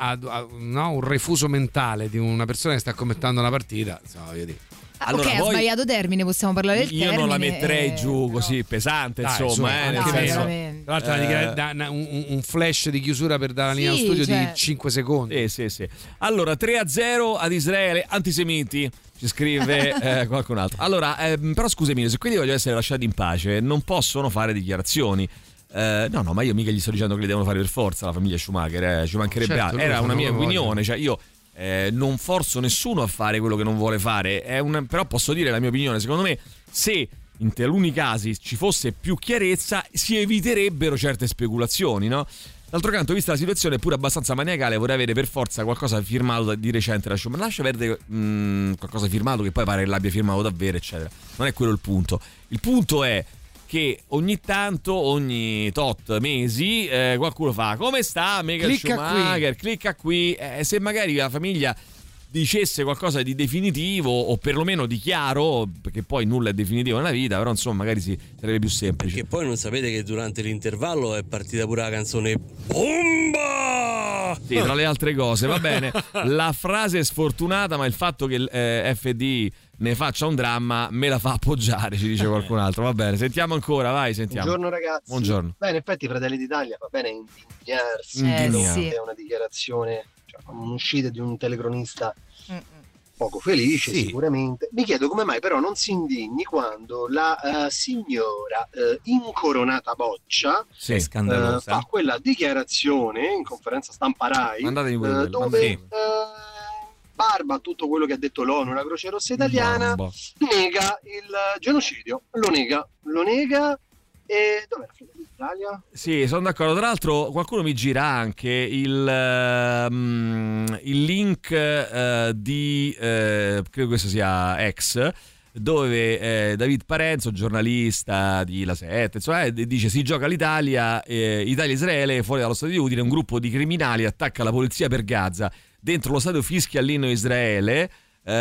un refuso mentale di una persona che sta commentando una partita, Allora, ok, ha sbagliato termine, possiamo parlare del termine. Io non la metterei giù così pesante, insomma. Tra l'altro un flash di chiusura per dare la linea allo studio di 5 secondi. Sì. Allora, 3-0 ad Israele, antisemiti. Ci scrive qualcun altro. Allora, però scusami, se quelli vogliono essere lasciati in pace, non possono fare dichiarazioni. No, ma io mica gli sto dicendo che li devono fare per forza la famiglia Schumacher, ci mancherebbe altro. Era una mia opinione, cioè io non forzo nessuno a fare quello che non vuole fare, però posso dire la mia opinione. Secondo me, se in taluni casi ci fosse più chiarezza, si eviterebbero certe speculazioni, no? D'altro canto, vista la situazione è pure abbastanza maniacale, vorrei avere per forza qualcosa firmato di recente da Schumacher. Lascia perdere qualcosa firmato che poi pare che l'abbia firmato davvero, eccetera. Non è quello il punto. Il punto è che ogni tanto, ogni tot mesi, qualcuno fa: come sta Michael Schumacher? Clicca qui. Se magari la famiglia dicesse qualcosa di definitivo o perlomeno di chiaro, perché poi nulla è definitivo nella vita, però insomma magari sarebbe più semplice. Perché poi non sapete che durante l'intervallo è partita pure la canzone Bomba! Sì, tra le altre cose, va bene. La frase è sfortunata, ma il fatto che FD ne faccia un dramma me la fa appoggiare, ci dice qualcun altro. Va bene, sentiamo ancora, vai, sentiamo. Buongiorno ragazzi. Buongiorno. Beh, in effetti Fratelli d'Italia va bene indignarsi, è una dichiarazione, un'uscita di un telecronista poco felice, sicuramente. Mi chiedo come mai però non si indigni quando la signora incoronata Boccia scandalosa fa quella dichiarazione in conferenza stampa Rai dove barba a tutto quello che ha detto l'ONU, la Croce Rossa Italiana, nega il genocidio, lo nega. E dov'è la Fratelli d'Italia? Sì, sono d'accordo. Tra l'altro qualcuno mi gira anche il link di credo questo sia X, dove David Parenzo, giornalista di La 7, dice: si gioca l'Italia, Italia-Israele, fuori dallo stadio di Udine un gruppo di criminali attacca la polizia per Gaza, dentro lo stadio fischia l'inno Israele,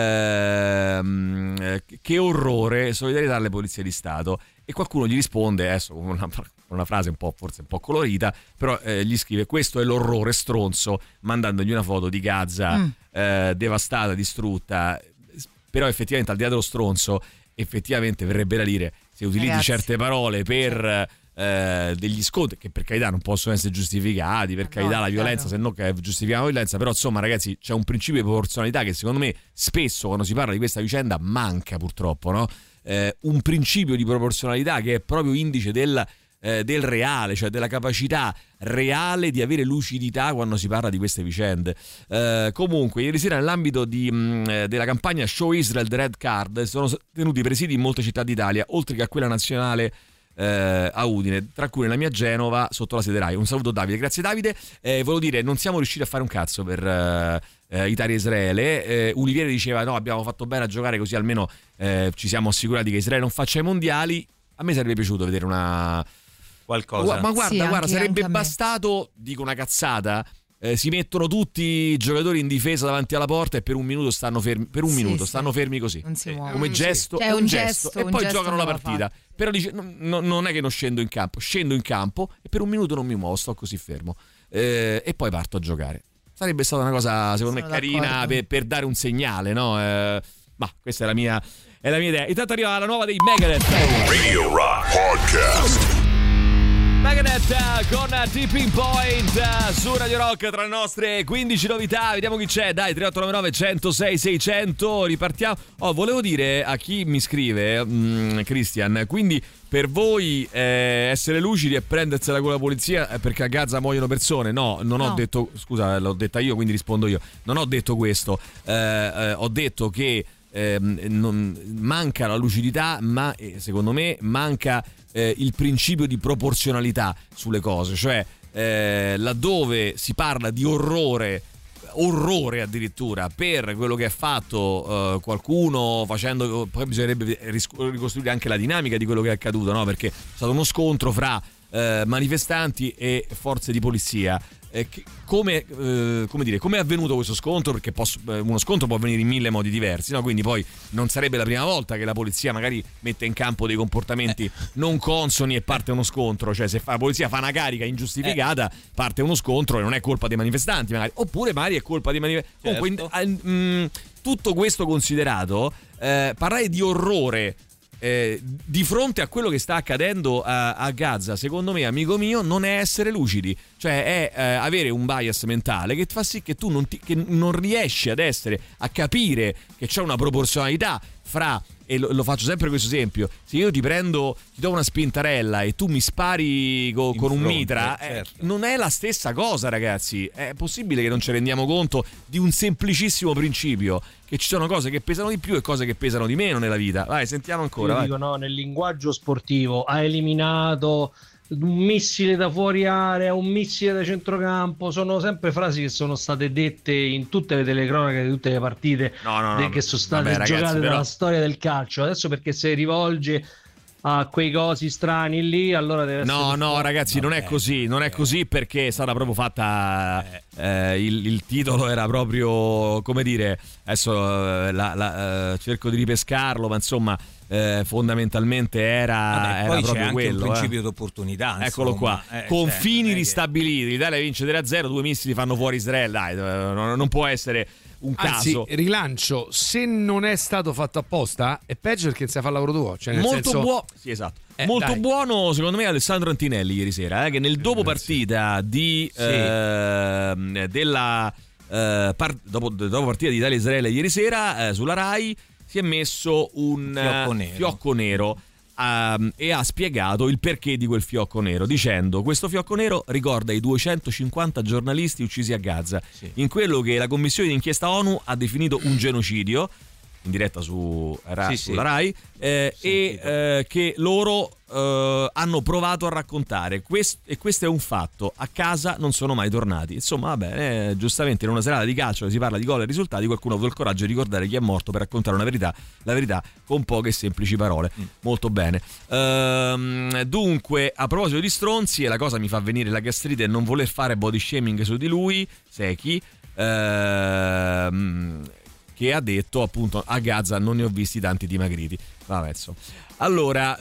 che orrore, solidarietà alle polizie di Stato. E qualcuno gli risponde adesso con una frase forse un po' colorita, però gli scrive: questo è l'orrore, stronzo, mandandogli una foto di Gaza devastata, distrutta. Però effettivamente, al di là dello stronzo, effettivamente verrebbe da dire, se utilizzi certe parole per degli scontri che per carità non possono essere giustificati, per carità la violenza, se no che giustifichiamo la violenza, però insomma ragazzi, c'è un principio di proporzionalità che secondo me spesso quando si parla di questa vicenda manca, purtroppo, no? Un principio di proporzionalità che è proprio indice del reale, cioè della capacità reale di avere lucidità quando si parla di queste vicende. Comunque, ieri sera nell'ambito della campagna Show Israel the Red Card sono tenuti presidi in molte città d'Italia, oltre che a quella nazionale a Udine, tra cui nella mia Genova sotto la sede Rai. Un saluto Davide. Grazie Davide. Volevo dire, non siamo riusciti a fare un cazzo per Italia-Israele. Olivieri diceva: no, abbiamo fatto bene a giocare così almeno ci siamo assicurati che Israele non faccia i mondiali. A me sarebbe piaciuto vedere qualcosa. Ma guarda, sarebbe bastato, dico una cazzata, si mettono tutti i giocatori in difesa davanti alla porta e per un minuto stanno fermi, stanno fermi così, come gesto, è un gesto e poi giocano la partita. Fatto. Però dice, non è che non scendo in campo e per un minuto non mi muovo, sto così fermo, e poi parto a giocare. Sarebbe stata una cosa secondo me carina per dare un segnale, no? Ma questa è la mia idea. Intanto arriva la nuova dei Megadeth, Radio Rock Podcast. Megadeth con Tipping Point su Radio Rock. Tra le nostre 15 novità, vediamo chi c'è. Dai, 3899 106 600. Ripartiamo. Volevo dire a chi mi scrive, Christian, quindi per voi essere lucidi e prendersela con la polizia perché a Gaza muoiono persone? No, non ho detto, scusa, l'ho detta io, quindi rispondo io. Non ho detto questo. Ho detto che manca la lucidità, ma secondo me manca il principio di proporzionalità sulle cose, cioè laddove si parla di orrore orrore addirittura per quello che ha fatto qualcuno, facendo, poi bisognerebbe ricostruire anche la dinamica di quello che è accaduto, no? Perché è stato uno scontro fra manifestanti e forze di polizia. Come è avvenuto questo scontro? Perché uno scontro può avvenire in mille modi diversi, no? Quindi poi non sarebbe la prima volta che la polizia magari mette in campo dei comportamenti non consoni e parte uno scontro. Cioè, se la polizia fa una carica ingiustificata, parte uno scontro e non è colpa dei manifestanti magari, oppure magari è colpa dei manifestanti. Certo. Comunque, tutto questo considerato, parlare di orrore di fronte a quello che sta accadendo a Gaza, secondo me, amico mio, non è essere lucidi, cioè è avere un bias mentale che fa sì che tu che non riesci ad a capire che c'è una proporzionalità fra, e lo faccio sempre questo esempio, se io ti do una spintarella e tu mi spari con un mitra, certo. Non è la stessa cosa, ragazzi. È possibile che non ci rendiamo conto di un semplicissimo principio, che ci sono cose che pesano di più e cose che pesano di meno nella vita. Vai, sentiamo ancora. Io dico, no, nel linguaggio sportivo ha eliminato un missile da fuori area, un missile da centrocampo, sono sempre frasi che sono state dette in tutte le telecronache di tutte le partite che sono state giocate dalla storia del calcio. Adesso perché si rivolge a quei cosi strani lì, allora deve essere ragazzi, non è così, non è così, perché è stata proprio fatta il titolo era proprio, come dire, adesso cerco di ripescarlo, ma insomma fondamentalmente era poi proprio c'è anche quello, un principio di opportunità, eccolo qua, confini ristabiliti, l'Italia vince 3-0, 2 missili fanno fuori Israele, dai, non può essere un caso. Anzi, rilancio, se non è stato fatto apposta è peggio perché non sai fare il lavoro tuo, cioè nel senso... buono, sì, esatto. Molto buono secondo me Alessandro Antinelli ieri sera, che nel dopo partita della dopo partita di Italia-Israele ieri sera sulla Rai si è messo un fiocco nero. e ha spiegato il perché di quel fiocco nero, dicendo: questo fiocco nero ricorda i 250 giornalisti uccisi a Gaza, in quello che la commissione d'inchiesta ONU ha definito un genocidio, in diretta sulla Rai, che loro hanno provato a raccontare e questo è un fatto. A casa non sono mai tornati. Insomma, vabbè, giustamente in una serata di calcio che si parla di gol e risultati, qualcuno ha avuto il coraggio di ricordare chi è morto per raccontare la verità con poche e semplici parole. Molto bene. Dunque, a proposito di stronzi, e la cosa mi fa venire la gastrite e non voler fare body shaming su di lui, Secchi, che ha detto appunto: a Gaza non ne ho visti tanti dimagriti. Vabbè, insomma. Allora,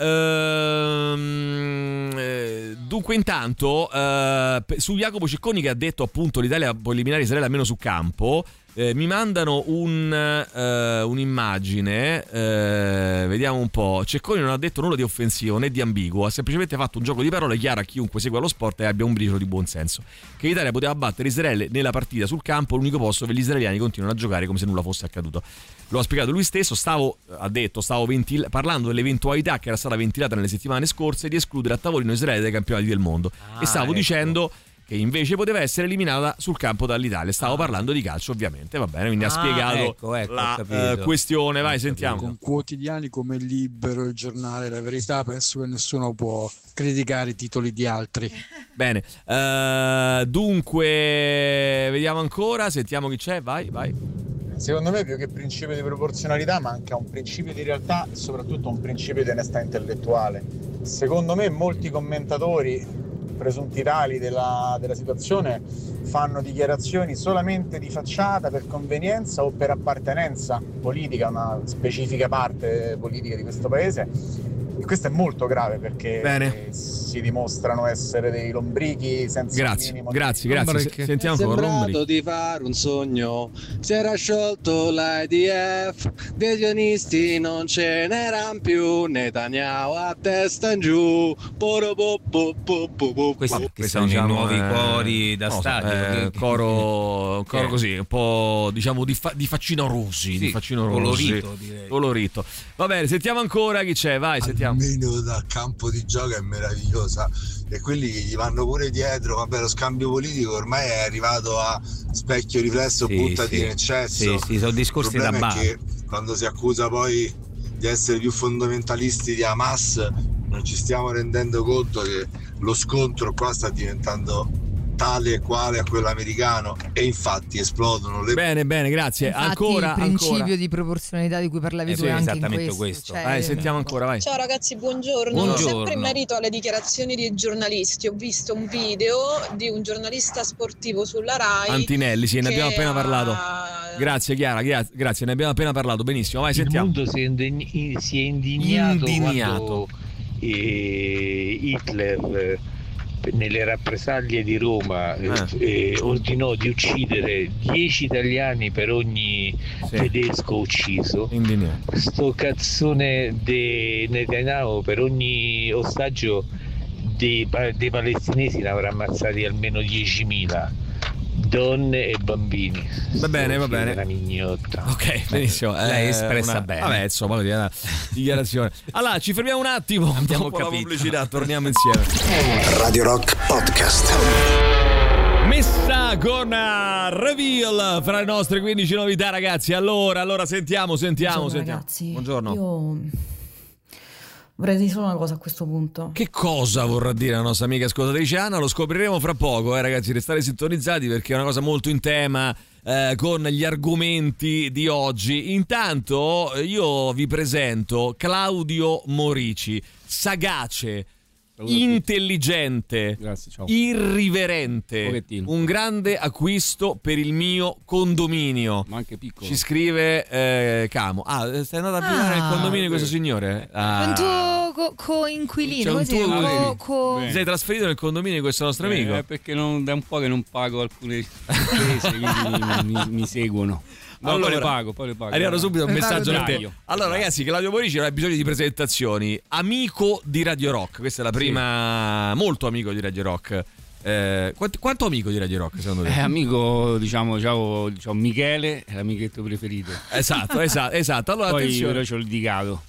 dunque intanto su Jacopo Cecconi, che ha detto appunto l'Italia può eliminare Israele almeno su campo, mi mandano un'immagine, vediamo un po'. Cecconi non ha detto nulla di offensivo né di ambiguo, ha semplicemente fatto un gioco di parole chiaro a chiunque segua lo sport e abbia un briciolo di buonsenso, che l'Italia poteva battere Israele nella partita sul campo, l'unico posto dove gli israeliani continuano a giocare come se nulla fosse accaduto. Lo ha spiegato lui stesso. Stavo parlando dell'eventualità che era stata ventilata nelle settimane scorse di escludere a tavolino Israele dai campionati del mondo, e stavo dicendo che invece poteva essere eliminata sul campo dall'Italia. Stavo parlando di calcio, ovviamente, va bene, quindi ha spiegato la questione. Vai, sentiamo. Con quotidiani come il Libero, il Giornale, La Verità, penso che nessuno può criticare i titoli di altri. Bene, dunque vediamo ancora, sentiamo chi c'è, vai. Secondo me più che principio di proporzionalità manca un principio di realtà e soprattutto un principio di onestà intellettuale. Secondo me molti commentatori presunti tali della situazione fanno dichiarazioni solamente di facciata, per convenienza o per appartenenza politica, una specifica parte politica di questo paese, e questo è molto grave perché si dimostrano essere dei lombrichi senza minimo. Grazie. Sentiamo ancora. È sembrato di fare un sogno, si era sciolto l'IDF, dei sionisti non ce n'erano più, Netanyahu a testa in giù, questi sono i nuovi cori da stadio, coro così un po', diciamo, di facinorosi, colorito. Va bene, sentiamo ancora chi c'è, vai, sentiamo. Almeno dal campo di gioco è meravigliosa, e quelli che gli vanno pure dietro, vabbè, lo scambio politico ormai è arrivato a specchio riflesso, buttati nel cesso. Sono discorsi da bar. Che quando si accusa poi di essere più fondamentalisti di Hamas, non ci stiamo rendendo conto che lo scontro qua sta diventando tale e quale a quello americano, e infatti esplodono le... Bene, grazie. Infatti, ancora il principio di proporzionalità di cui parlavi tu è anche in questo. Cioè, sentiamo ancora, vai. Ciao ragazzi, buongiorno. Sempre in merito alle dichiarazioni dei giornalisti, ho visto un video di un giornalista sportivo sulla Rai, Antinelli, sì, ne abbiamo appena parlato. Grazie Chiara, grazie, ne abbiamo appena parlato. Benissimo, vai, sentiamo. Il mondo si è indignato. Quando Hitler nelle rappresaglie di Roma ordinò di uccidere 10 italiani per ogni tedesco ucciso. Sto cazzone di Netanyahu per ogni ostaggio dei palestinesi ne avrà ammazzati almeno 10.000, donne e bambini. Va bene. Una mignotta. Ok, benissimo. L'hai espressa bene. Vabbè, insomma, una dichiarazione. Allora, ci fermiamo un attimo. Abbiamo capito. La pubblicità, torniamo insieme. Radio Rock Podcast. Messa con Reveal fra le nostre 15 novità, ragazzi. Allora sentiamo. Ragazzi, buongiorno. Io vorrei dire solo una cosa a questo punto. Che cosa vorrà dire la nostra amica ascoltatrice Anna? Lo scopriremo fra poco, ragazzi. Restate sintonizzati perché è una cosa molto in tema con gli argomenti di oggi. Intanto io vi presento Claudio Morici, sagace, intelligente, irriverente, un grande acquisto per il mio condominio. Ma anche piccolo. Ci scrive Camo. Stai andando a abitare nel condominio di questo signore? Un tuo coinquilino, Ti sei trasferito nel condominio di questo nostro amico? Perché da un po' che non pago alcune spese, quindi mi seguono. No, Allora, poi le pago. Arrivato subito un messaggio per te. Allora, ragazzi, Claudio Morici non ha bisogno di presentazioni. Amico di Radio Rock. Questa è la prima. Molto amico di Radio Rock. Quanto amico di Radio Rock secondo te? Amico, diciamo Michele, è l'amichetto preferito. Esatto. Allora, poi attenzione. però ci ho litigato.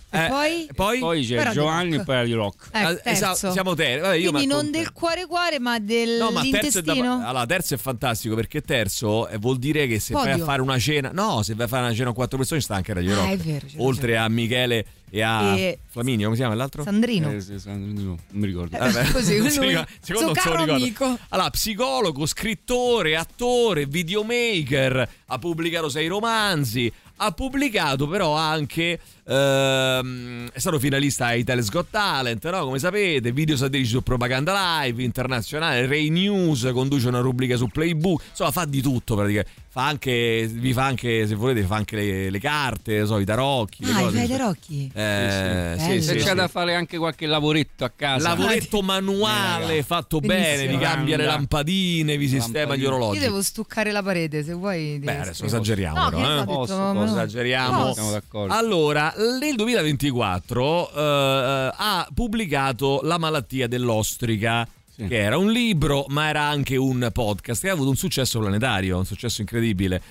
Poi c'è Radio Giovanni Rock. E poi Radio Rock. Esatto, siamo te. Quindi non del cuore, ma dell'intestino. Allora, terzo è fantastico perché terzo vuol dire che se vai a fare una cena, se vai a fare una cena con 4 persone sta anche Radio Rock. È vero, oltre a Michele e a Flaminio, come si chiama l'altro? Sandrino. Non mi ricordo. Così, secondo caro amico. Allora, psicologo, scrittore, attore, videomaker, ha pubblicato 6 romanzi, ha pubblicato però anche è stato finalista ai Italy's Got Talent, no? Come sapete, video satirici su Propaganda Live internazionale, Rai News, conduce una rubrica su Playbook, insomma fa di tutto praticamente. Vi fa anche, se volete, fa anche le carte, i tarocchi. I fai i tarocchi? Se c'è da fare anche qualche lavoretto a casa. Lavoretto manuale, fatto bene, vi cambia le lampadine, vi sistema gli orologi. Io devo stuccare la parete, se vuoi. Adesso esageriamo, esageriamo. Siamo d'accordo. Allora, nel 2024 ha pubblicato La malattia dell'ostrica, che era un libro ma era anche un podcast che ha avuto un successo planetario, un successo incredibile.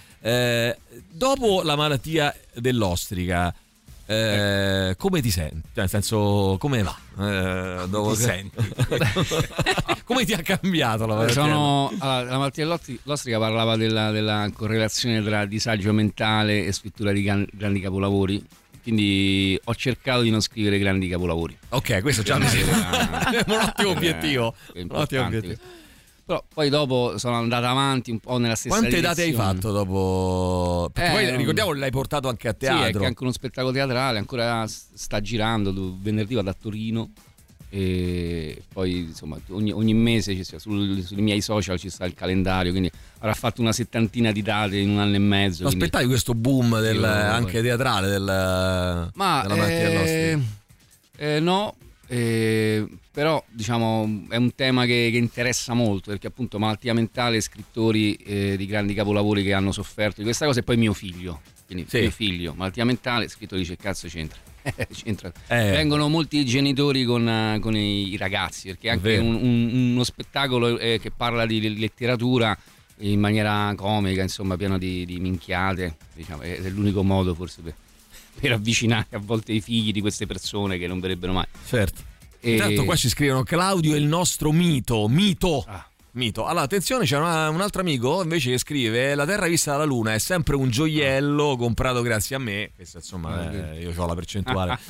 Dopo La malattia dell'ostrica, come ti senti? Nel senso, come va? Dove ti senti? Come ti ha cambiato la malattia? La malattia dell'ostrica parlava della correlazione tra disagio mentale e scrittura di grandi capolavori. Quindi ho cercato di non scrivere grandi capolavori. Ok, questo già è un ottimo obiettivo. Però poi dopo sono andato avanti un po' nella stessa direzione. Quante date hai fatto dopo? Perché poi ricordiamo che l'hai portato anche a teatro. Sì, anche uno spettacolo teatrale, ancora sta girando, venerdì vado a Torino. E poi insomma ogni mese sui miei social ci sta il calendario, quindi avrà fatto una 70ina di date in un anno e mezzo. Aspettavi questo boom anche teatrale della malattia dell'ostrica? No, però diciamo è un tema che interessa molto, perché appunto malattia mentale, scrittori di grandi capolavori che hanno sofferto di questa cosa, e poi mio figlio, mio figlio, malattia mentale, scrittori dice cazzo c'entra. Vengono molti genitori con i ragazzi, perché anche uno spettacolo che parla di letteratura in maniera comica, insomma pieno di minchiate, diciamo, è l'unico modo forse per avvicinare a volte i figli di queste persone che non verrebbero mai. Certo. Intanto qua ci scrivono: Claudio è il nostro mito. Allora attenzione, c'è un altro amico invece che scrive: la Terra vista dalla Luna è sempre un gioiello comprato grazie a me. Questo insomma io ho la percentuale.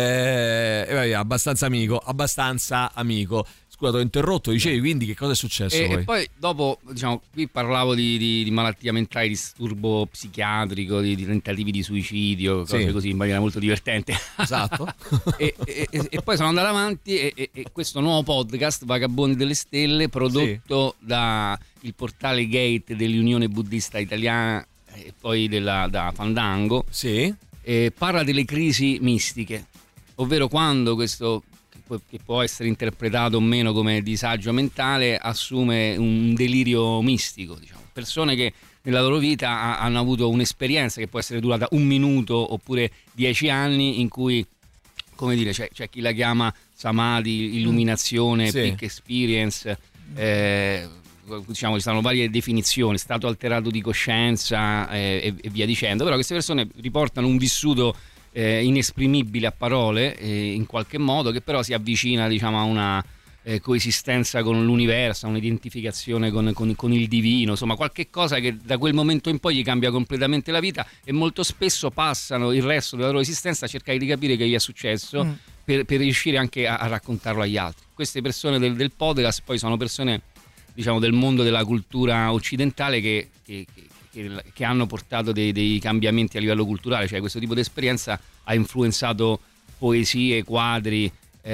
Abbastanza amico. Scusa, t'ho interrotto, dicevi, quindi che cosa è successo poi? E poi dopo, diciamo, qui parlavo di malattia mentale, di disturbo psichiatrico, di tentativi di suicidio, cose così in maniera molto divertente. Esatto. e poi sono andato avanti e questo nuovo podcast, Vagabondi delle Stelle, prodotto da il portale Gate dell'Unione Buddista Italiana e poi da Fandango, parla delle crisi mistiche, ovvero quando questo, che può essere interpretato o meno come disagio mentale, assume un delirio mistico, diciamo. Persone che nella loro vita hanno avuto un'esperienza che può essere durata 1 minuto oppure 10 anni, in cui, come dire, c'è chi la chiama samadhi, illuminazione, peak experience, diciamo ci stanno varie definizioni, stato alterato di coscienza e via dicendo, però queste persone riportano un vissuto inesprimibile a parole, in qualche modo, che però si avvicina, diciamo, a una coesistenza con l'universo, a un'identificazione con il divino, insomma qualche cosa che da quel momento in poi gli cambia completamente la vita, e molto spesso passano il resto della loro esistenza a cercare di capire che gli è successo per riuscire anche a raccontarlo agli altri. Queste persone del podcast poi sono persone, diciamo, del mondo della cultura occidentale che hanno portato dei cambiamenti a livello culturale, cioè questo tipo di esperienza ha influenzato poesie, quadri,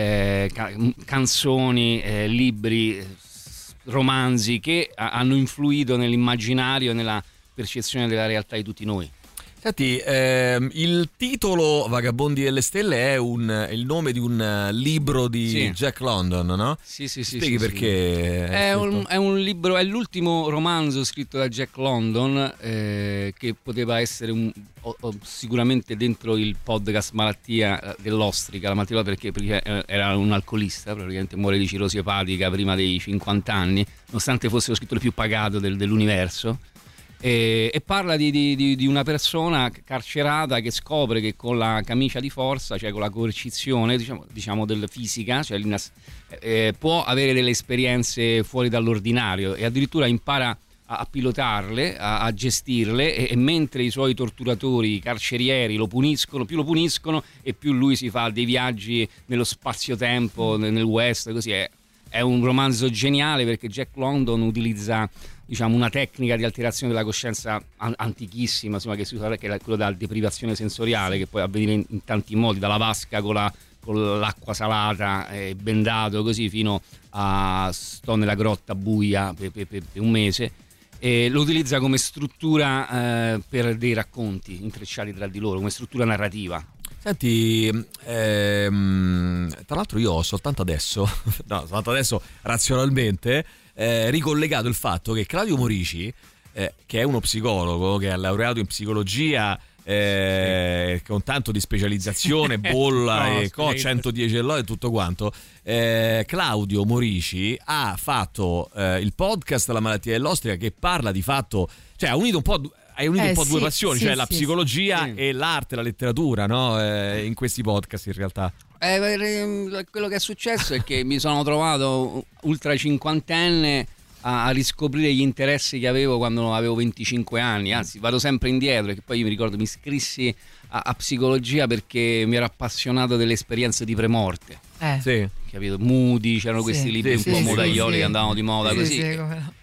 canzoni, libri, romanzi che hanno influito nell'immaginario e nella percezione della realtà di tutti noi. Senti, il titolo Vagabondi delle Stelle è il nome di un libro di Jack London, no? Sì. Spieghi perché? È un libro, è l'ultimo romanzo scritto da Jack London, che poteva essere sicuramente dentro il podcast Malattia dell'ostrica, la malattia, perché era un alcolista, praticamente muore di cirrosi epatica prima dei 50 anni, nonostante fosse lo scrittore più pagato dell'universo. e parla di una persona carcerata che scopre che con la camicia di forza, cioè con la coercizione diciamo del fisica, cioè può avere delle esperienze fuori dall'ordinario e addirittura impara a pilotarle, a gestirle e mentre i suoi torturatori carcerieri lo puniscono e più lui si fa dei viaggi nello spazio-tempo, nel West, così è un romanzo geniale perché Jack London utilizza una tecnica di alterazione della coscienza antichissima, insomma, che si usa, che è quello della deprivazione sensoriale, che può avvenire in tanti modi, dalla vasca con l'acqua salata bendato così fino a sto nella grotta buia per un mese. E lo utilizza come struttura per dei racconti intrecciati tra di loro, come struttura narrativa. Senti, tra l'altro io ho soltanto adesso razionalmente ricollegato il fatto che Claudio Morici, che è uno psicologo, che è laureato in psicologia, con tanto di specializzazione, bolla e 110 e tutto quanto, Claudio Morici ha fatto il podcast La malattia dell'ostrica, che parla di fatto, cioè ha unito un po' due passioni, cioè la psicologia e l'arte, la letteratura, no? In questi podcast in realtà. Quello che è successo è che mi sono trovato ultra cinquantenne a riscoprire gli interessi che avevo quando avevo 25 anni, anzi vado sempre indietro, che poi io mi ricordo mi iscrissi a psicologia perché mi ero appassionato delle esperienze di premorte. Sì. Capito? Moody, c'erano questi libri un po' modaioli che andavano di moda così.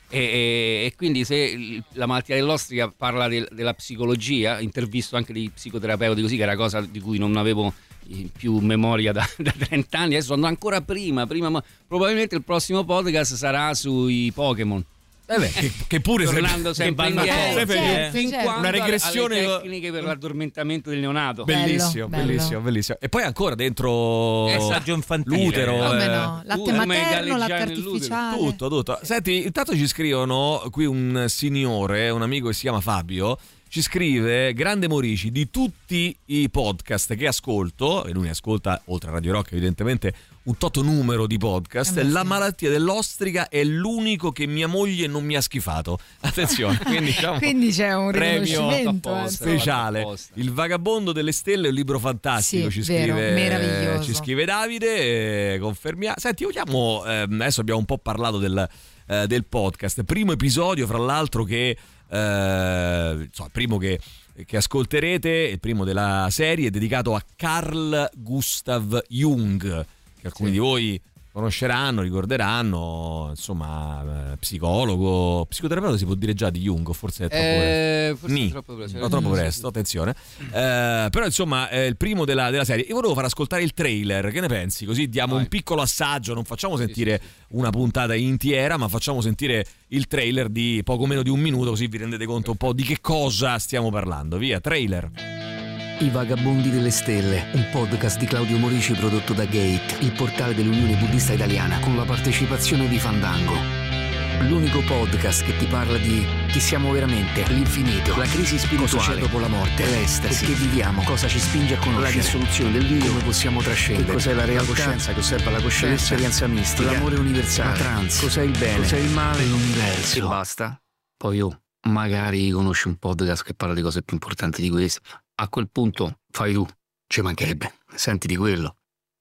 E quindi se la malattia dell'ostrica parla della psicologia, intervisto anche dei psicoterapeuti così, che era cosa di cui non avevo più memoria da 30 anni, adesso andò ancora prima, ma probabilmente il prossimo podcast sarà sui Pokémon. Che pure tornando sempre indietro, una regressione alle tecniche per l'addormentamento del neonato. Bellissimo. E poi ancora dentro messaggio infantile, l'utero, latte materno, latte artificiale, tutto. Senti, intanto ci scrivono qui un signore, un amico che si chiama Fabio. Ci scrive: grande Morici, di tutti i podcast che ascolto, e lui ne ascolta oltre a Radio Rock evidentemente un toto numero di podcast, La malattia dell'ostrica è l'unico che mia moglie non mi ha schifato. Attenzione, quindi c'è un premio speciale. Il vagabondo delle stelle è un libro fantastico, ci scrive Davide, confermiamo. Senti, vogliamo adesso abbiamo un po' parlato del podcast, primo episodio fra l'altro che il primo che ascolterete, il primo della serie, è dedicato a Carl Gustav Jung, che alcuni di voi conosceranno, ricorderanno, insomma, psicologo, psicoterapeuta si può dire già di Jung, o forse è troppo presto. Troppo presto, attenzione. Però insomma è il primo della serie. Io volevo far ascoltare il trailer, che ne pensi? Così diamo un piccolo assaggio, non facciamo sentire una puntata intera, ma facciamo sentire il trailer di poco meno di un minuto, così vi rendete conto un po' di che cosa stiamo parlando. Via, trailer. I Vagabondi delle Stelle, un podcast di Claudio Morici prodotto da Gate, il portale dell'Unione Buddista Italiana, con la partecipazione di Fandango. L'unico podcast che ti parla di chi siamo veramente, l'infinito, la crisi spirituale, cosa c'è dopo la morte, l'estasi, perché viviamo, cosa ci spinge a conoscere, la dissoluzione del vivere, come possiamo trascendere, che cos'è la realtà, la coscienza, che osserva la coscienza, l'esperienza mistica, l'amore universale, la trance, cos'è il bene, cos'è il male, l'universo. E basta. Poi magari conosci un podcast che parla di cose più importanti di questo. A quel punto fai tu, ci mancherebbe, senti di quello.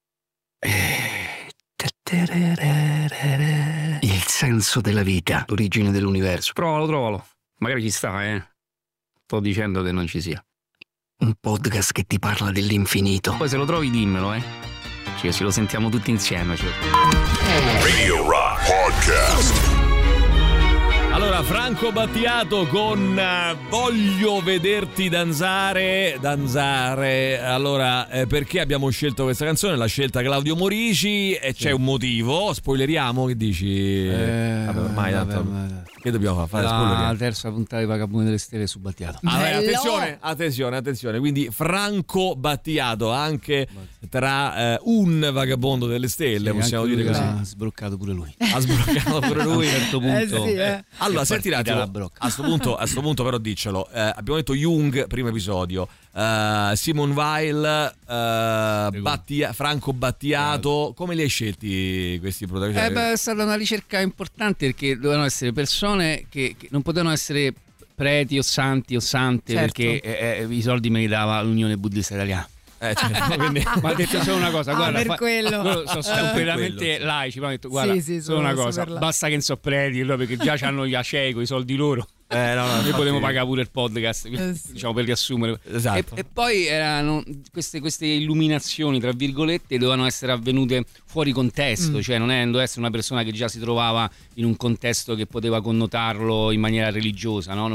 Il senso della vita, l'origine dell'universo. Trovalo. Magari ci sta, Sto dicendo che non ci sia. Un podcast che ti parla dell'infinito. Poi se lo trovi dimmelo, Cioè, se lo sentiamo tutti insieme. Radio Rock Podcast. Allora, Franco Battiato con Voglio vederti danzare. Allora, perché abbiamo scelto questa canzone? L'ha scelta Claudio Morici e c'è un motivo. Spoileriamo, che dici? Vabbè, ormai tanto. Che dobbiamo fare? La terza puntata di Vagabondi delle Stelle su Battiato. Attenzione. Quindi Franco Battiato, anche tra un vagabondo delle stelle, possiamo dire così. Ha sbroccato pure lui. A un certo punto. Allora, senti un attimo, a sto punto però diccelo, abbiamo detto Jung, primo episodio, Simone Weil, Franco Battiato, come li hai scelti questi protagonisti? È stata una ricerca importante perché dovevano essere persone che non potevano essere preti o santi o sante, certo, perché i soldi me li dava l'Unione Buddista Italiana. Certo, quindi, ma ha detto solo una cosa, guarda, per quello. loro sono completamente laici, ma ha detto guarda, solo una cosa, basta che non so preti, perché già c'hanno gli acei, i soldi loro. Noi potremmo pagare pure il podcast, diciamo, per riassumere. Esatto. E poi erano queste illuminazioni, tra virgolette, dovevano essere avvenute fuori contesto, cioè non doveva essere una persona che già si trovava in un contesto che poteva connotarlo in maniera religiosa, no? Non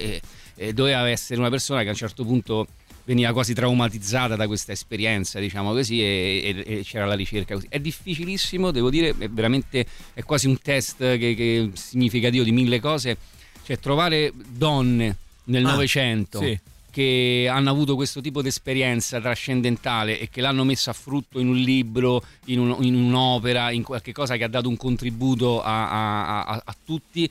doveva essere una persona che a un certo punto veniva quasi traumatizzata da questa esperienza, diciamo così, e c'era la ricerca così. È difficilissimo, devo dire, è quasi un test che è significativo di 1000 cose, cioè trovare donne nel Novecento che hanno avuto questo tipo di esperienza trascendentale e che l'hanno messa a frutto in un libro, in un'opera, in qualche cosa che ha dato un contributo a tutti.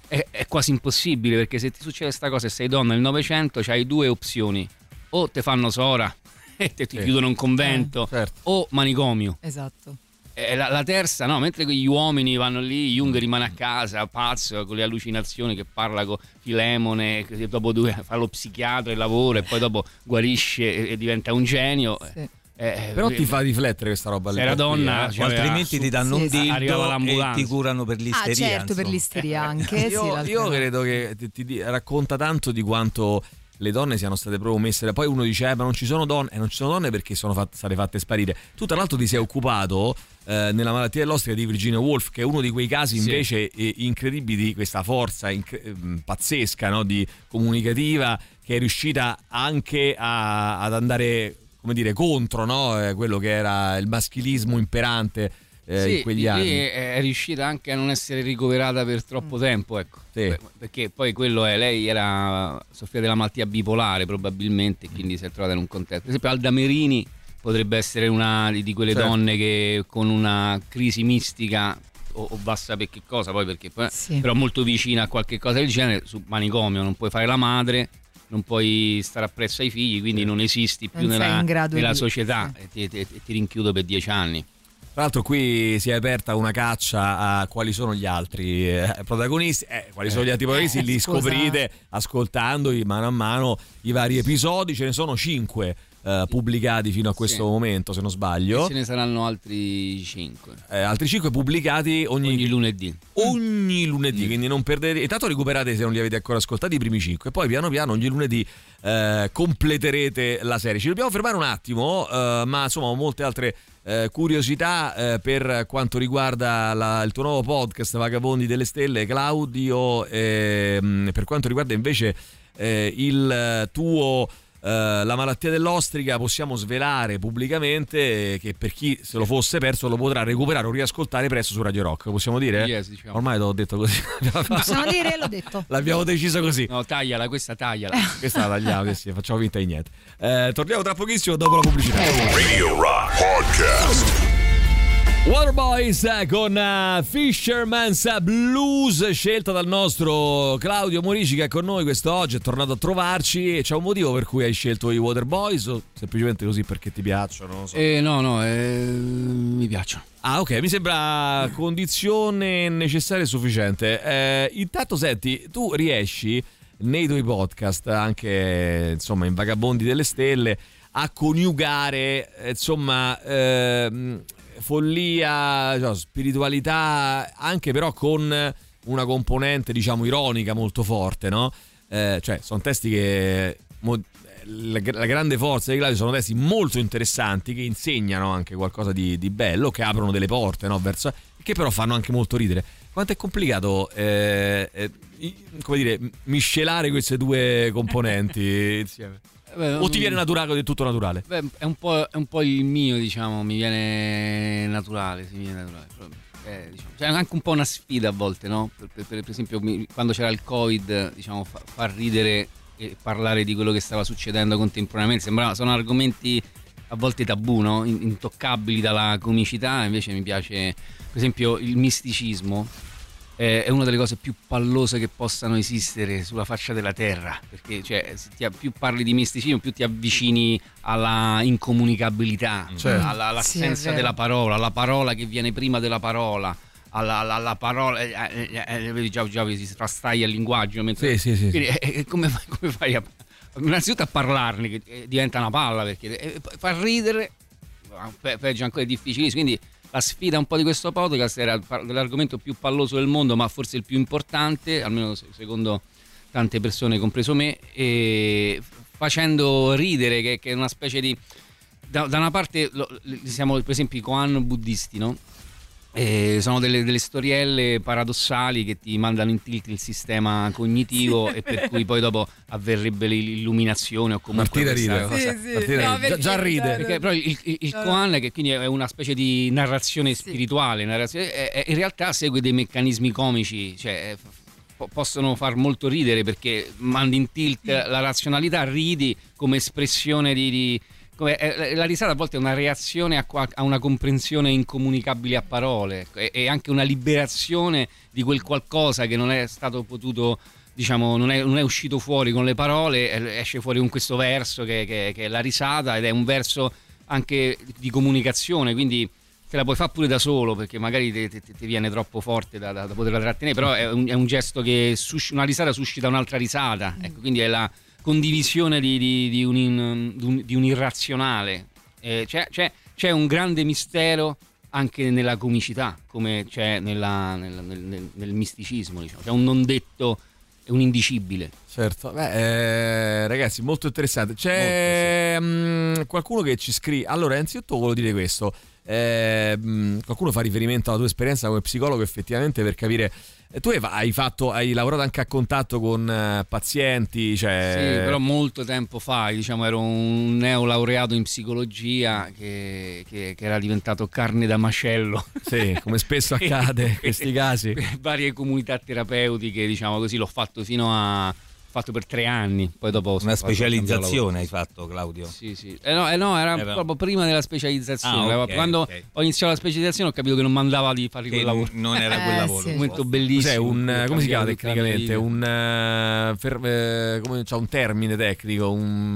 È quasi impossibile, perché se ti succede questa cosa e sei donna nel Novecento, c'hai due opzioni: o te fanno sora e ti chiudono un convento, certo, o manicomio. Esatto. La terza no, mentre gli uomini vanno lì, Jung rimane a casa pazzo con le allucinazioni, che parla con Filemone, che dopo fa lo psichiatra e lavora e poi dopo guarisce e diventa un genio. Sì. Però ti fa riflettere questa roba lì. Se era donna, altrimenti ti danno un dildo e ti curano per l'isteria. Certo, per l'isteria anche. Io credo che ti racconta tanto di quanto le donne siano state proprio messe. Poi uno dice ma non ci sono donne, non ci sono donne perché sono state fatte sparire. Tu tra l'altro ti sei occupato nella malattia dell'ostrica di Virginia Woolf, che è uno di quei casi invece incredibili, di questa forza pazzesca, no, di comunicativa, che è riuscita anche ad andare, come dire, contro, no, quello che era il maschilismo imperante in quegli anni. È riuscita anche a non essere ricoverata per troppo tempo, ecco. Sì. Perché poi quello lei soffriva della malattia bipolare probabilmente, quindi si è trovata in un contesto. Per esempio Alda Merini potrebbe essere una di quelle donne che con una crisi mistica o va a sapere che cosa, poi perché però molto vicina a qualche cosa del genere, su manicomio non puoi fare la madre, non puoi stare appresso ai figli, quindi non esisti più nella società e ti rinchiudo per 10 anni. Tra l'altro qui si è aperta una caccia a quali sono gli altri protagonisti, quali sono gli altri protagonisti, li scoprite ascoltandoli mano a mano i vari episodi. Ce ne sono 5 pubblicati fino a questo momento, se non sbaglio. E ce ne saranno altri 5. Altri 5 pubblicati ogni lunedì. Ogni lunedì, quindi non perdete. Intanto recuperate, se non li avete ancora ascoltati, i primi 5. E poi piano piano ogni lunedì completerete la serie. Ci dobbiamo fermare un attimo, ma insomma ho molte altre curiosità per quanto riguarda il tuo nuovo podcast Vagabondi delle Stelle, Claudio, per quanto riguarda invece il tuo la malattia dell'ostrica. Possiamo svelare pubblicamente che per chi se lo fosse perso lo potrà recuperare o riascoltare presto su Radio Rock. Possiamo dire? Yes, diciamo. Ormai l'ho detto così. Possiamo dire? L'ho detto. L'abbiamo deciso così. No, tagliala, questa tagliala. Questa la tagliamo, facciamo finta di niente. Torniamo tra pochissimo dopo la pubblicità. Radio Rock Podcast. Waterboys con Fisherman's Blues, scelta dal nostro Claudio Morici, che è con noi quest'oggi, è tornato a trovarci. E c'è un motivo per cui hai scelto i Waterboys o semplicemente così perché ti piacciono? Non so. Mi piacciono. Ah, ok, mi sembra condizione necessaria e sufficiente. Intanto senti, tu riesci nei tuoi podcast, anche insomma in Vagabondi delle Stelle, a coniugare insomma follia, cioè, spiritualità, anche però con una componente diciamo ironica molto forte, no? Cioè sono testi che la grande forza di Claudio, sono testi molto interessanti che insegnano anche qualcosa di bello, che aprono delle porte, no? Verso, che però fanno anche molto ridere. Quanto è complicato come dire, miscelare queste due componenti insieme? O ti viene naturale, del tutto naturale? Beh, è un po' il mio, diciamo, mi viene naturale, diciamo. Cioè, è anche un po' una sfida a volte, no? Per esempio, quando c'era il Covid, diciamo, far ridere e parlare di quello che stava succedendo contemporaneamente, sono argomenti a volte tabù, no? Intoccabili dalla comicità. Invece mi piace, per esempio, il misticismo. È una delle cose più pallose che possano esistere sulla faccia della terra, perché cioè, più parli di misticismo, più ti avvicini alla incomunicabilità, all'assenza della parola, alla parola che viene prima della parola, alla parola, già si strastaglia il linguaggio. Mentre, sì. Quindi, come fai innanzitutto a parlarne, che diventa una palla, perché far ridere, peggio ancora, è difficilissimo. Quindi la sfida un po' di questo podcast era l'argomento più palloso del mondo, ma forse il più importante, almeno secondo tante persone, compreso me, e facendo ridere, che è una specie di... Da una parte siamo per esempio i koan buddisti, no? Sono delle storielle paradossali che ti mandano in tilt il sistema cognitivo e per cui poi dopo avverrebbe l'illuminazione o comunque Martina questa ride. cosa. Già ride. Perché però il koan, che quindi è una specie di narrazione spirituale, in realtà segue dei meccanismi comici, cioè possono far molto ridere, perché mandi in tilt la razionalità, ridi come espressione di la risata a volte è una reazione a una comprensione incomunicabile a parole, e anche una liberazione di quel qualcosa che non è stato potuto, diciamo, non è uscito fuori con le parole, esce fuori con questo verso che è la risata, ed è un verso anche di comunicazione, quindi te la puoi fare pure da solo, perché magari ti viene troppo forte da poterla trattenere, però è un gesto che una risata suscita un'altra risata, ecco, quindi è la condivisione di un irrazionale. C'è un grande mistero anche nella comicità, come c'è nel misticismo, diciamo. C'è un non detto e un indicibile. Certo, ragazzi, molto interessante. C'è qualcuno che ci scrive. Allora, innanzitutto volevo dire questo. Qualcuno fa riferimento alla tua esperienza come psicologo, effettivamente, per capire. Tu hai lavorato anche a contatto con pazienti, cioè... Sì, però molto tempo fa, diciamo, ero un neolaureato in psicologia che era diventato carne da macello. Sì, come spesso accade in questi casi. Per varie comunità terapeutiche, diciamo così, l'ho fatto fatto per 3 anni, poi dopo una specializzazione hai fatto, Claudio? Sì. No, era proprio prima della specializzazione. Quando ho iniziato la specializzazione ho capito che non mandava di fare quel lavoro. Non era quel lavoro. Un momento bellissimo. Come si chiama tecnicamente? C'ha un termine tecnico,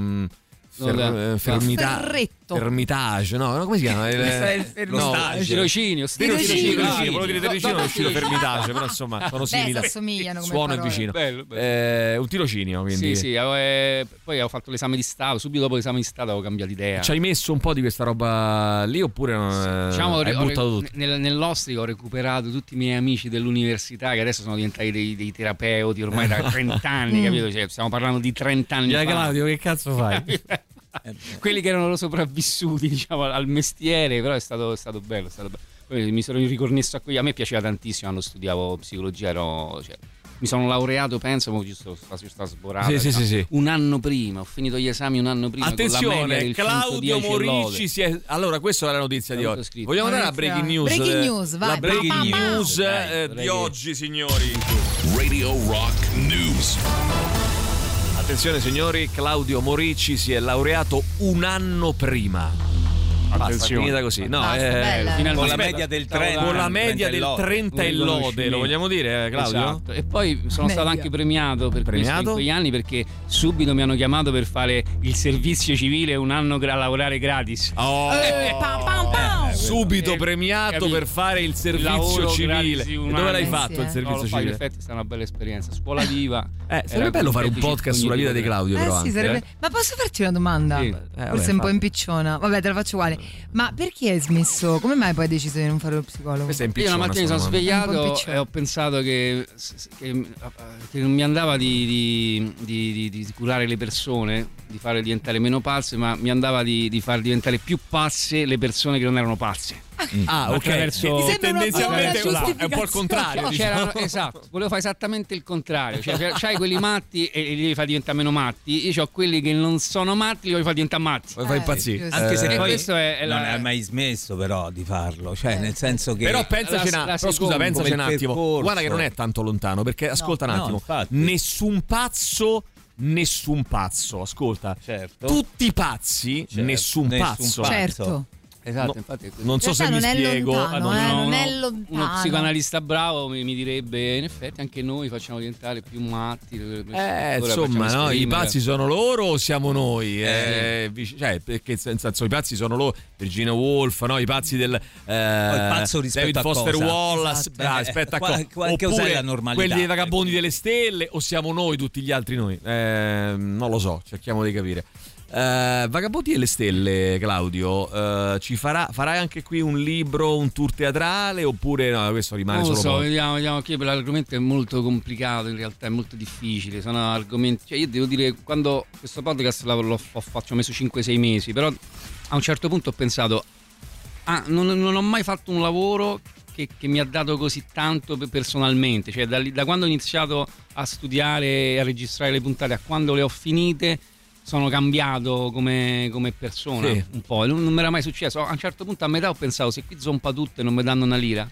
fermitage, no, come si chiama? Tirocinio. Volevo dire tirocinio, è uscito fermitage, però insomma sono simili. Assomigliano come suono parole. è vicino. Bello. Un tirocinio, quindi. Sì, poi ho fatto l'esame di Stato, subito dopo l'esame di Stato avevo cambiato idea. Ci hai messo un po' di questa roba lì, oppure diciamo, hai buttato tutto? Nell'ostrico ho recuperato tutti i miei amici dell'università, che adesso sono diventati dei terapeuti ormai da 30 anni, capito? Cioè, stiamo parlando di 30 anni fa. Claudio, che cazzo fai? Quelli che erano sopravvissuti, diciamo, al mestiere, però è stato bello. Poi mi sono riconnesso a me piaceva tantissimo quando studiavo psicologia, mi sono laureato, penso, giusto sta sborata. Sì. Un anno prima, ho finito gli esami un anno prima. Attenzione, Claudio Morici allora, questa è la notizia di oggi. Vogliamo andare alla breaking news? Vai. La breaking news di oggi, signori. Radio Rock News. Attenzione, signori, Claudio Morici si è laureato un anno prima. Basta, finita così. No, con la media del 30. Con la media del 30 e lode, lo vogliamo dire, Claudio? Esatto. E poi sono stato anche premiato per questo in quegli anni, perché subito mi hanno chiamato per fare il servizio civile, un anno a lavorare gratis. Subito premiato per fare il servizio civile. E dove l'hai fatto il servizio civile? In effetti è stata una bella esperienza. Scuola viva. Sarebbe bello fare un podcast sulla vita di Claudio, però. Sì, sarebbe... Ma posso farti una domanda? Sì. Forse un po' impicciona. Vabbè, te la faccio uguale. Ma perché hai smesso? Come mai poi hai deciso di non fare lo psicologo? Questa è Io una mattina mi sono svegliato e ho pensato che non mi andava di curare le persone, di farle diventare meno pazze, ma mi andava di far diventare più pazze le persone che non erano pazze. Ok. Tendenzialmente è un po' il contrario. Esatto, volevo fare esattamente il contrario. Cioè, c'hai quelli matti e li devi far diventare meno matti. Io ho quelli che non sono matti, li voglio far diventare matti. Vuoi fare impazzire. Anche se poi questo non hai mai smesso, però, di farlo. Cioè, nel senso che. Però pensaci un attimo. Guarda che non è tanto lontano, perché ascolta un attimo. Nessun pazzo, ascolta. Certo. Tutti pazzi, nessun pazzo. Certo. Esatto, infatti non so se mi spiego. Non è lontano. Uno psicoanalista bravo mi direbbe: in effetti anche noi facciamo diventare più matti. Insomma, no? I pazzi sono loro o siamo noi? Cioè, perché nel senso, i pazzi sono loro. Virginia Woolf, no? I pazzi del pazzo David Foster Wallace. Esatto. Aspetta, anche usare la normalità. Quelli dei Vagabondi delle Stelle, o siamo noi, tutti gli altri noi? Non lo so, cerchiamo di capire. Vagabondi delle Stelle, Claudio, farai anche qui un libro, un tour teatrale, oppure no, questo rimane non solo lo so, vediamo che l'argomento è molto complicato, in realtà è molto difficile, sono argomenti, cioè io devo dire, quando questo podcast ci ho messo 5-6 mesi, però a un certo punto ho pensato non ho mai fatto un lavoro che mi ha dato così tanto personalmente, cioè da quando ho iniziato a studiare e a registrare le puntate a quando le ho finite sono cambiato come persona, sì. Un po', non mi era mai successo. A un certo punto a metà ho pensato: se qui zompa tutto e non mi danno una lira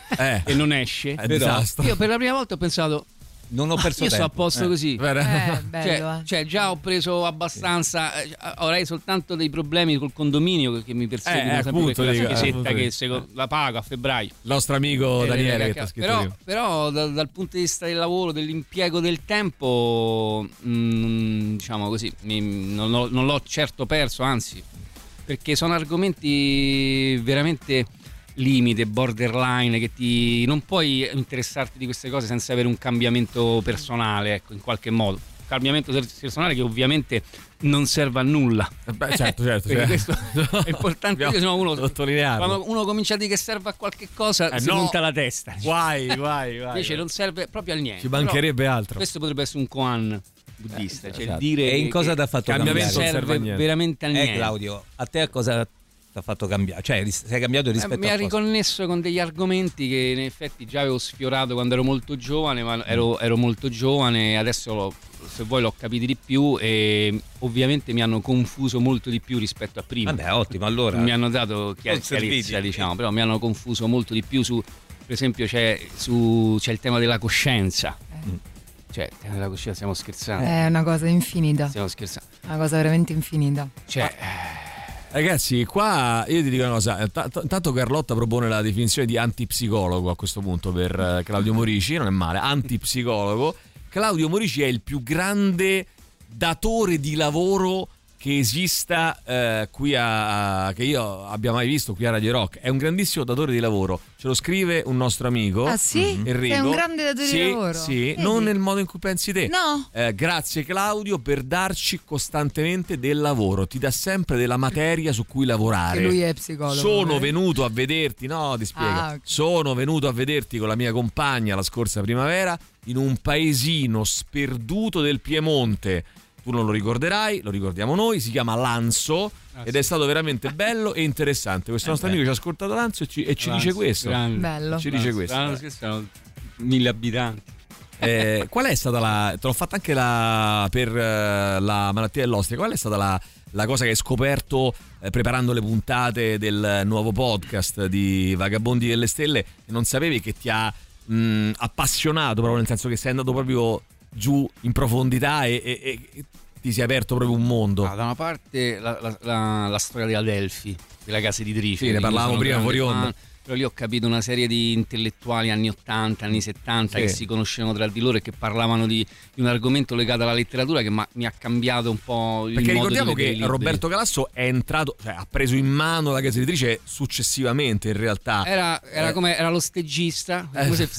e non esce, io per la prima volta ho pensato: non ho perso tempo. Sto a posto così. Bello, cioè già ho preso abbastanza, avrei soltanto dei problemi col condominio che mi perseguono sempre per quella spesetta che la pago a febbraio. Il nostro amico Daniele che ti ha scritto però dal punto di vista del lavoro, dell'impiego del tempo, diciamo così, non l'ho certo perso, anzi, perché sono argomenti veramente limite, borderline, che non puoi interessarti di queste cose senza avere un cambiamento personale, ecco, in qualche modo. Un cambiamento personale che ovviamente non serve a nulla. Certo. Questo è importante. Quando sottolinearlo. Uno comincia a dire che serve a qualche cosa, si monta la testa. Vai. Invece non serve proprio a niente. Ci mancherebbe altro. Questo potrebbe essere un koan buddista, cioè esatto. dire e in cosa ti ha fatto cambiare? Non serve veramente a niente. Claudio, a te a cosa ti ha fatto cambiare? Cioè, sei cambiato rispetto a mi ha riconnesso con degli argomenti che in effetti già avevo sfiorato quando ero molto giovane, ma ero molto giovane, adesso se vuoi l'ho capito di più e ovviamente mi hanno confuso molto di più rispetto a prima. Vabbè, ottimo, allora. Mi hanno dato chiarezza, diciamo, però mi hanno confuso molto di più per esempio c'è il tema della coscienza. Cioè, il tema della coscienza, stiamo scherzando. È una cosa infinita. Stiamo scherzando. Una cosa veramente infinita. Cioè, ragazzi, qua io ti dico una cosa, tanto Carlotta propone la definizione di antipsicologo a questo punto per Claudio Morici, non è male, antipsicologo. Claudio Morici è il più grande datore di lavoro che esista che io abbia mai visto qui a Radio Rock. È un grandissimo datore di lavoro, ce lo scrive un nostro amico. Ah sì? Enrico. È un grande datore di lavoro? Sì, non nel modo in cui pensi te. No. Grazie Claudio per darci costantemente del lavoro, ti dà sempre della materia su cui lavorare. E lui è psicologo. Sono venuto a vederti, ti spiego. Okay. Sono venuto a vederti con la mia compagna la scorsa primavera in un paesino sperduto del Piemonte. Tu non lo ricorderai, lo ricordiamo noi, si chiama Lanzo ed è stato veramente bello e interessante. Questo nostro amico ci ha ascoltato Lanzo e ci dice questo. Bello. Ci dice questo. Lanzo, sono 1000 abitanti. Qual è stata te l'ho fatta anche per la malattia dell'ostia, qual è stata la cosa che hai scoperto preparando le puntate del nuovo podcast di Vagabondi delle Stelle e non sapevi che ti ha appassionato, proprio nel senso che sei andato proprio giù in profondità e ti si è aperto proprio un mondo? Da una parte la storia della Delphi, della casa editrice. Sì, ne parlavamo prima fuori onda. Però lì ho capito una serie di intellettuali anni 80, anni 70 che si conoscevano tra di loro e che parlavano di un argomento legato alla letteratura che mi ha cambiato un po' il perché modo ricordiamo di vedere che Roberto Calasso è entrato, cioè ha preso in mano la casa editrice successivamente in realtà. Era lo stagista, come se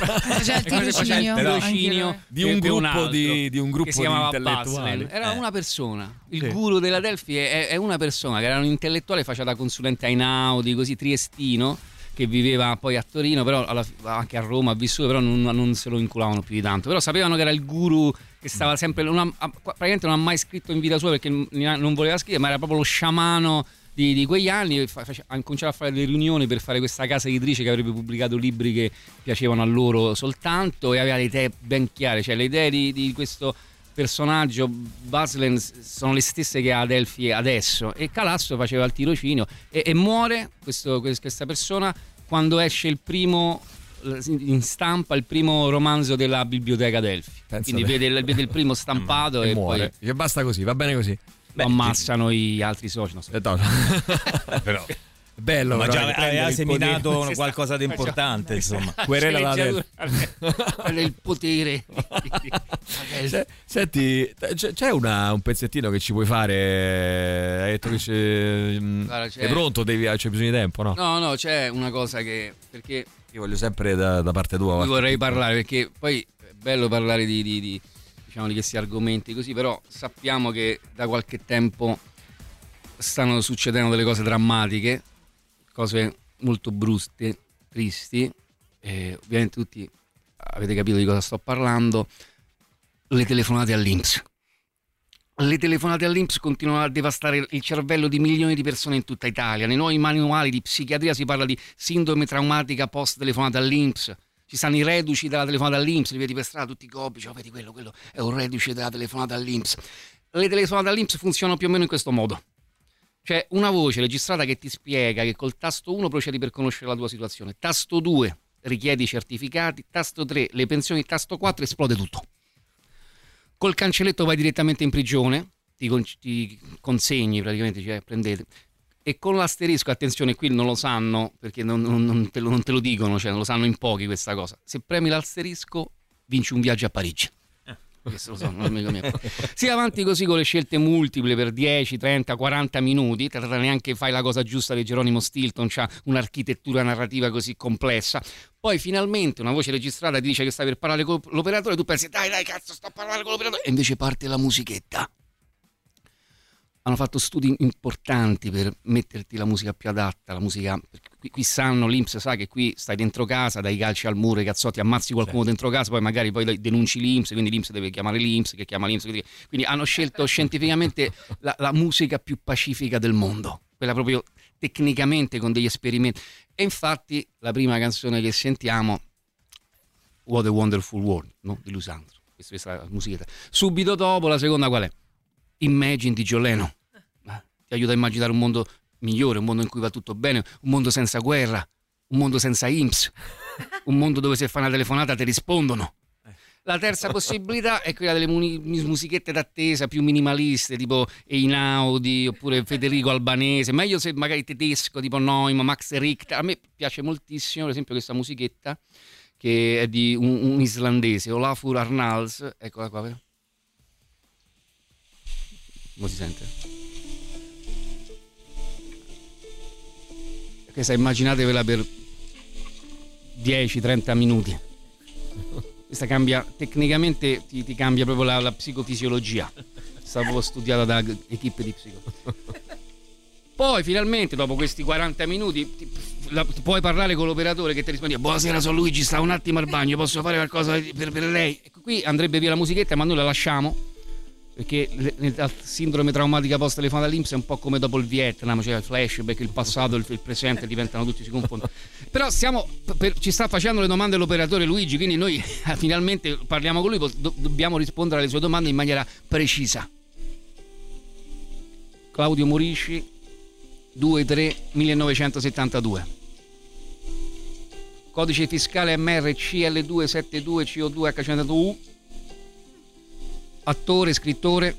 il tirocinio di un gruppo di che si chiamava intellettuali. Era una persona. Il guru della Delphi è una persona che era un intellettuale, faceva da consulente ai Naudi, così triestino, che viveva poi a Torino, però anche a Roma ha vissuto, però non se lo inculavano più di tanto. Però sapevano che era il guru che stava sempre, praticamente non ha mai scritto in vita sua perché non voleva scrivere, ma era proprio lo sciamano di quegli anni. Ha cominciato a fare delle riunioni per fare questa casa editrice che avrebbe pubblicato libri che piacevano a loro soltanto, e aveva le idee ben chiare, cioè le idee di questo personaggio Baslen sono le stesse che ha Delphi adesso, e Calasso faceva il tirocinio e muore questa persona quando esce in stampa il primo romanzo della biblioteca Delphi. Quindi vede il primo stampato e muore. poi Che basta così, va bene così. Lo ammazzano gli altri soci. Però Bello, ma già aveva seminato potere. qualcosa di importante, insomma. Querela il potere. Senti, c'è un pezzettino che ci puoi fare? Hai detto che è pronto, c'è bisogno di tempo, no? No, c'è una cosa che, perché io voglio sempre da parte tua. Vorrei parlare, perché poi è bello parlare di diciamo di questi argomenti così, però sappiamo che da qualche tempo stanno succedendo delle cose drammatiche, cose molto brutte, tristi, ovviamente tutti avete capito di cosa sto parlando. Le telefonate all'INPS. Le telefonate all'INPS continuano a devastare il cervello di milioni di persone in tutta Italia. Nei nuovi manuali di psichiatria si parla di sindrome traumatica post telefonata all'INPS. Ci stanno i reduci della telefonata all'INPS, li vedi per strada tutti gobbi, cioè, vedi quello è un reduce della telefonata all'INPS. Le telefonate all'INPS funzionano più o meno in questo modo. C'è una voce registrata che ti spiega che col tasto 1 procedi per conoscere la tua situazione, tasto 2 richiedi i certificati, tasto 3 le pensioni, tasto 4 esplode tutto. Col cancelletto vai direttamente in prigione, ti consegni praticamente, cioè prendete. E con l'asterisco, attenzione, qui non lo sanno perché non te lo dicono, cioè non lo sanno in pochi questa cosa. Se premi l'asterisco vinci un viaggio a Parigi. Questo lo so, non è amico mio. Sì, avanti così con le scelte multiple per 10, 30, 40 minuti, neanche fai la cosa giusta di Geronimo Stilton, c'ha un'architettura narrativa così complessa. Poi finalmente una voce registrata ti dice che stai per parlare con l'operatore, tu pensi dai cazzo sto a parlare con l'operatore, e invece parte la musichetta. Hanno fatto studi importanti per metterti la musica più adatta, la musica. Qui sanno, l'INPS sa che qui stai dentro casa, dai calci al muro, cazzotti, ammazzi qualcuno dentro casa, poi magari denunci l'INPS, quindi l'INPS deve chiamare l'INPS, che chiama l'INPS. Quindi hanno scelto scientificamente la musica più pacifica del mondo, quella proprio tecnicamente con degli esperimenti. E infatti la prima canzone che sentiamo, What a Wonderful World, no? Di Louis Armstrong. Questa è la musichetta. Subito dopo la seconda qual è? Imagine di John Lennon. Ti aiuta a immaginare un mondo migliore, un mondo in cui va tutto bene, un mondo senza guerra, un mondo senza INPS, un mondo dove se fai una telefonata ti rispondono. La terza possibilità è quella delle musichette d'attesa più minimaliste, tipo Einaudi oppure Federico Albanese, meglio se magari tedesco, tipo Neumann, Max Richter. A me piace moltissimo, per esempio, questa musichetta che è di un islandese, Olafur Arnalds, eccola qua. Come si sente? Questa immaginatevela per 10-30 minuti. Questa cambia tecnicamente, ti cambia proprio la psicofisiologia. Sta proprio studiata da equipe di psicologi. Poi finalmente dopo questi 40 minuti puoi parlare con l'operatore che ti risponde: buonasera, sono Luigi, sta un attimo al bagno, posso fare qualcosa per lei? Ecco, qui andrebbe via la musichetta, ma noi la lasciamo perché la sindrome traumatica post telefonata all'INPS è un po' come dopo il Vietnam, cioè il flashback, il passato e il presente diventano tutti, si confondono. Però ci sta facendo le domande l'operatore Luigi, quindi noi finalmente parliamo con lui, dobbiamo rispondere alle sue domande in maniera precisa. Claudio Morici, 2-3-1972, codice fiscale MRCL272CO2H102U, attore, scrittore,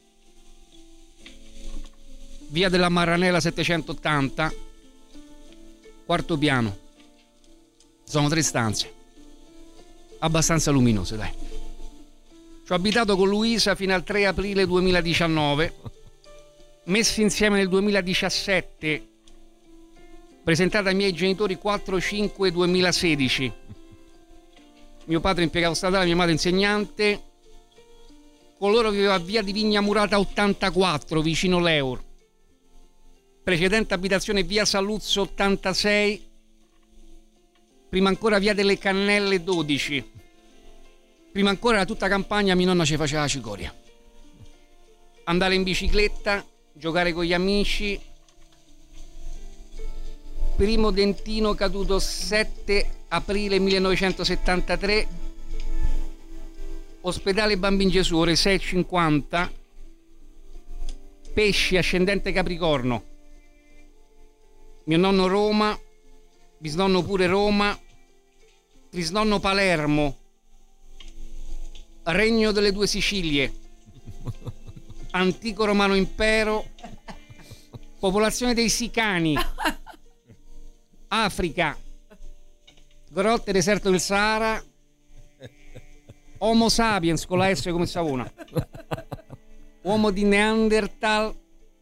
via della Maranella 780, quarto piano, sono 3 stanze abbastanza luminose, dai. Ci ho abitato con Luisa fino al 3 aprile 2019, messi insieme nel 2017, presentata ai miei genitori 4/5/2016. Mio padre impiegato statale, mia madre insegnante. Con loro viveva a via di Vigna Murata 84, vicino l'Eur. Precedente abitazione via Saluzzo 86, prima ancora via delle Cannelle 12. Prima ancora era tutta campagna, mia nonna ci faceva la cicoria. Andare in bicicletta, giocare con gli amici. Primo dentino caduto 7 aprile 1973. Ospedale Bambin Gesù, ore 6:50. Pesci, ascendente Capricorno. Mio nonno Roma, bisnonno pure Roma, trisnonno Palermo, Regno delle Due Sicilie, Antico Romano Impero, popolazione dei Sicani, Africa, grotte deserto del Sahara, Homo sapiens con la S come Savona, uomo di Neanderthal,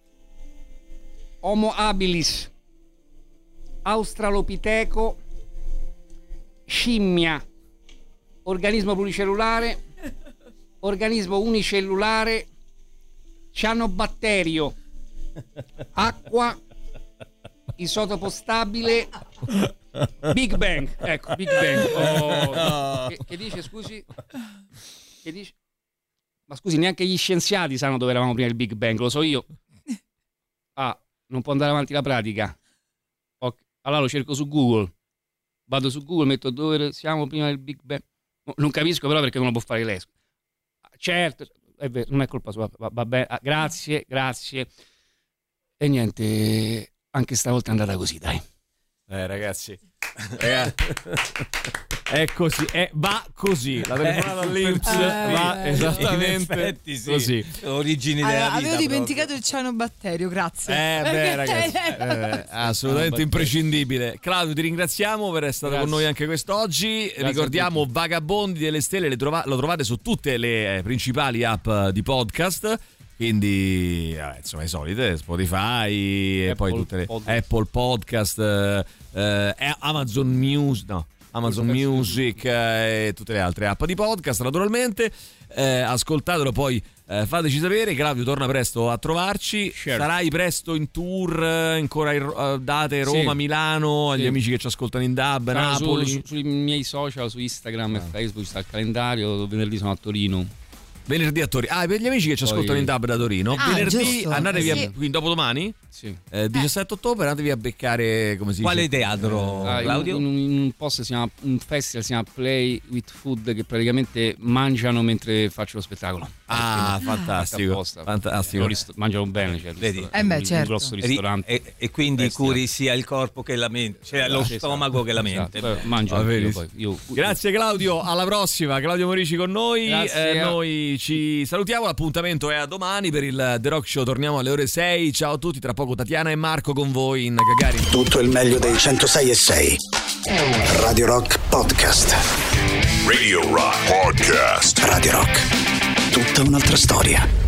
Homo habilis, Australopiteco, scimmia, organismo pluricellulare, organismo unicellulare, cianobatterio, acqua, isotopo stabile, Big Bang. Ecco, Big Bang. Che dice, scusi? Che dice? Ma scusi, neanche gli scienziati sanno dove eravamo prima del Big Bang, lo so io. Ah, non può andare avanti la pratica. Okay. Allora lo cerco su Google. Vado su Google, metto dove siamo prima del Big Bang. Non capisco però perché non lo può fare lei. Certo, è vero, non è colpa sua. Va bene, grazie. E niente, anche stavolta è andata così, dai. Ragazzi. È così, va così. La telefonata all'Inps va esattamente così. Origini della vita. Avevo dimenticato il cianobatterio, grazie. Ragazzi, assolutamente imprescindibile. Claudio, ti ringraziamo per essere stato con noi anche quest'oggi. Grazie. Ricordiamo Vagabondi delle Stelle, lo trovate su tutte le principali app di podcast. Quindi insomma, i solite Spotify, e poi tutte le Apple Podcast, Amazon Music e tutte le altre app di podcast, naturalmente. Ascoltatelo, poi fateci sapere. Claudio torna presto a trovarci. Sarai presto in tour, ancora date Roma, sì. Milano, agli amici che ci ascoltano in DAB, Napoli. Sui miei social, su Instagram e Facebook sta il calendario. Venerdì sono a Torino. Venerdì a Torino. Per gli amici che ci ascoltano in DAB da Torino, venerdì andatevi quindi dopodomani, 17 ottobre, andatevi a beccare, come si dice? Quale teatro, Claudio? In un posto un festival si chiama Play with Food, che praticamente mangiano mentre faccio lo spettacolo. Fantastico. Mangiano bene, vedi? Un grosso ristorante. E quindi curi sia il corpo che la mente, cioè lo stomaco che la mente. Mangio io. Grazie Claudio, alla prossima. Claudio Morici con noi. Noi ci salutiamo, l'appuntamento è a domani per il The Rock Show, torniamo alle ore 6. Ciao a tutti, tra poco Tatiana e Marco con voi in Gagarin. Tutto il meglio dei 106.6 Radio Rock Podcast. Radio Rock Podcast. Radio Rock, tutta un'altra storia.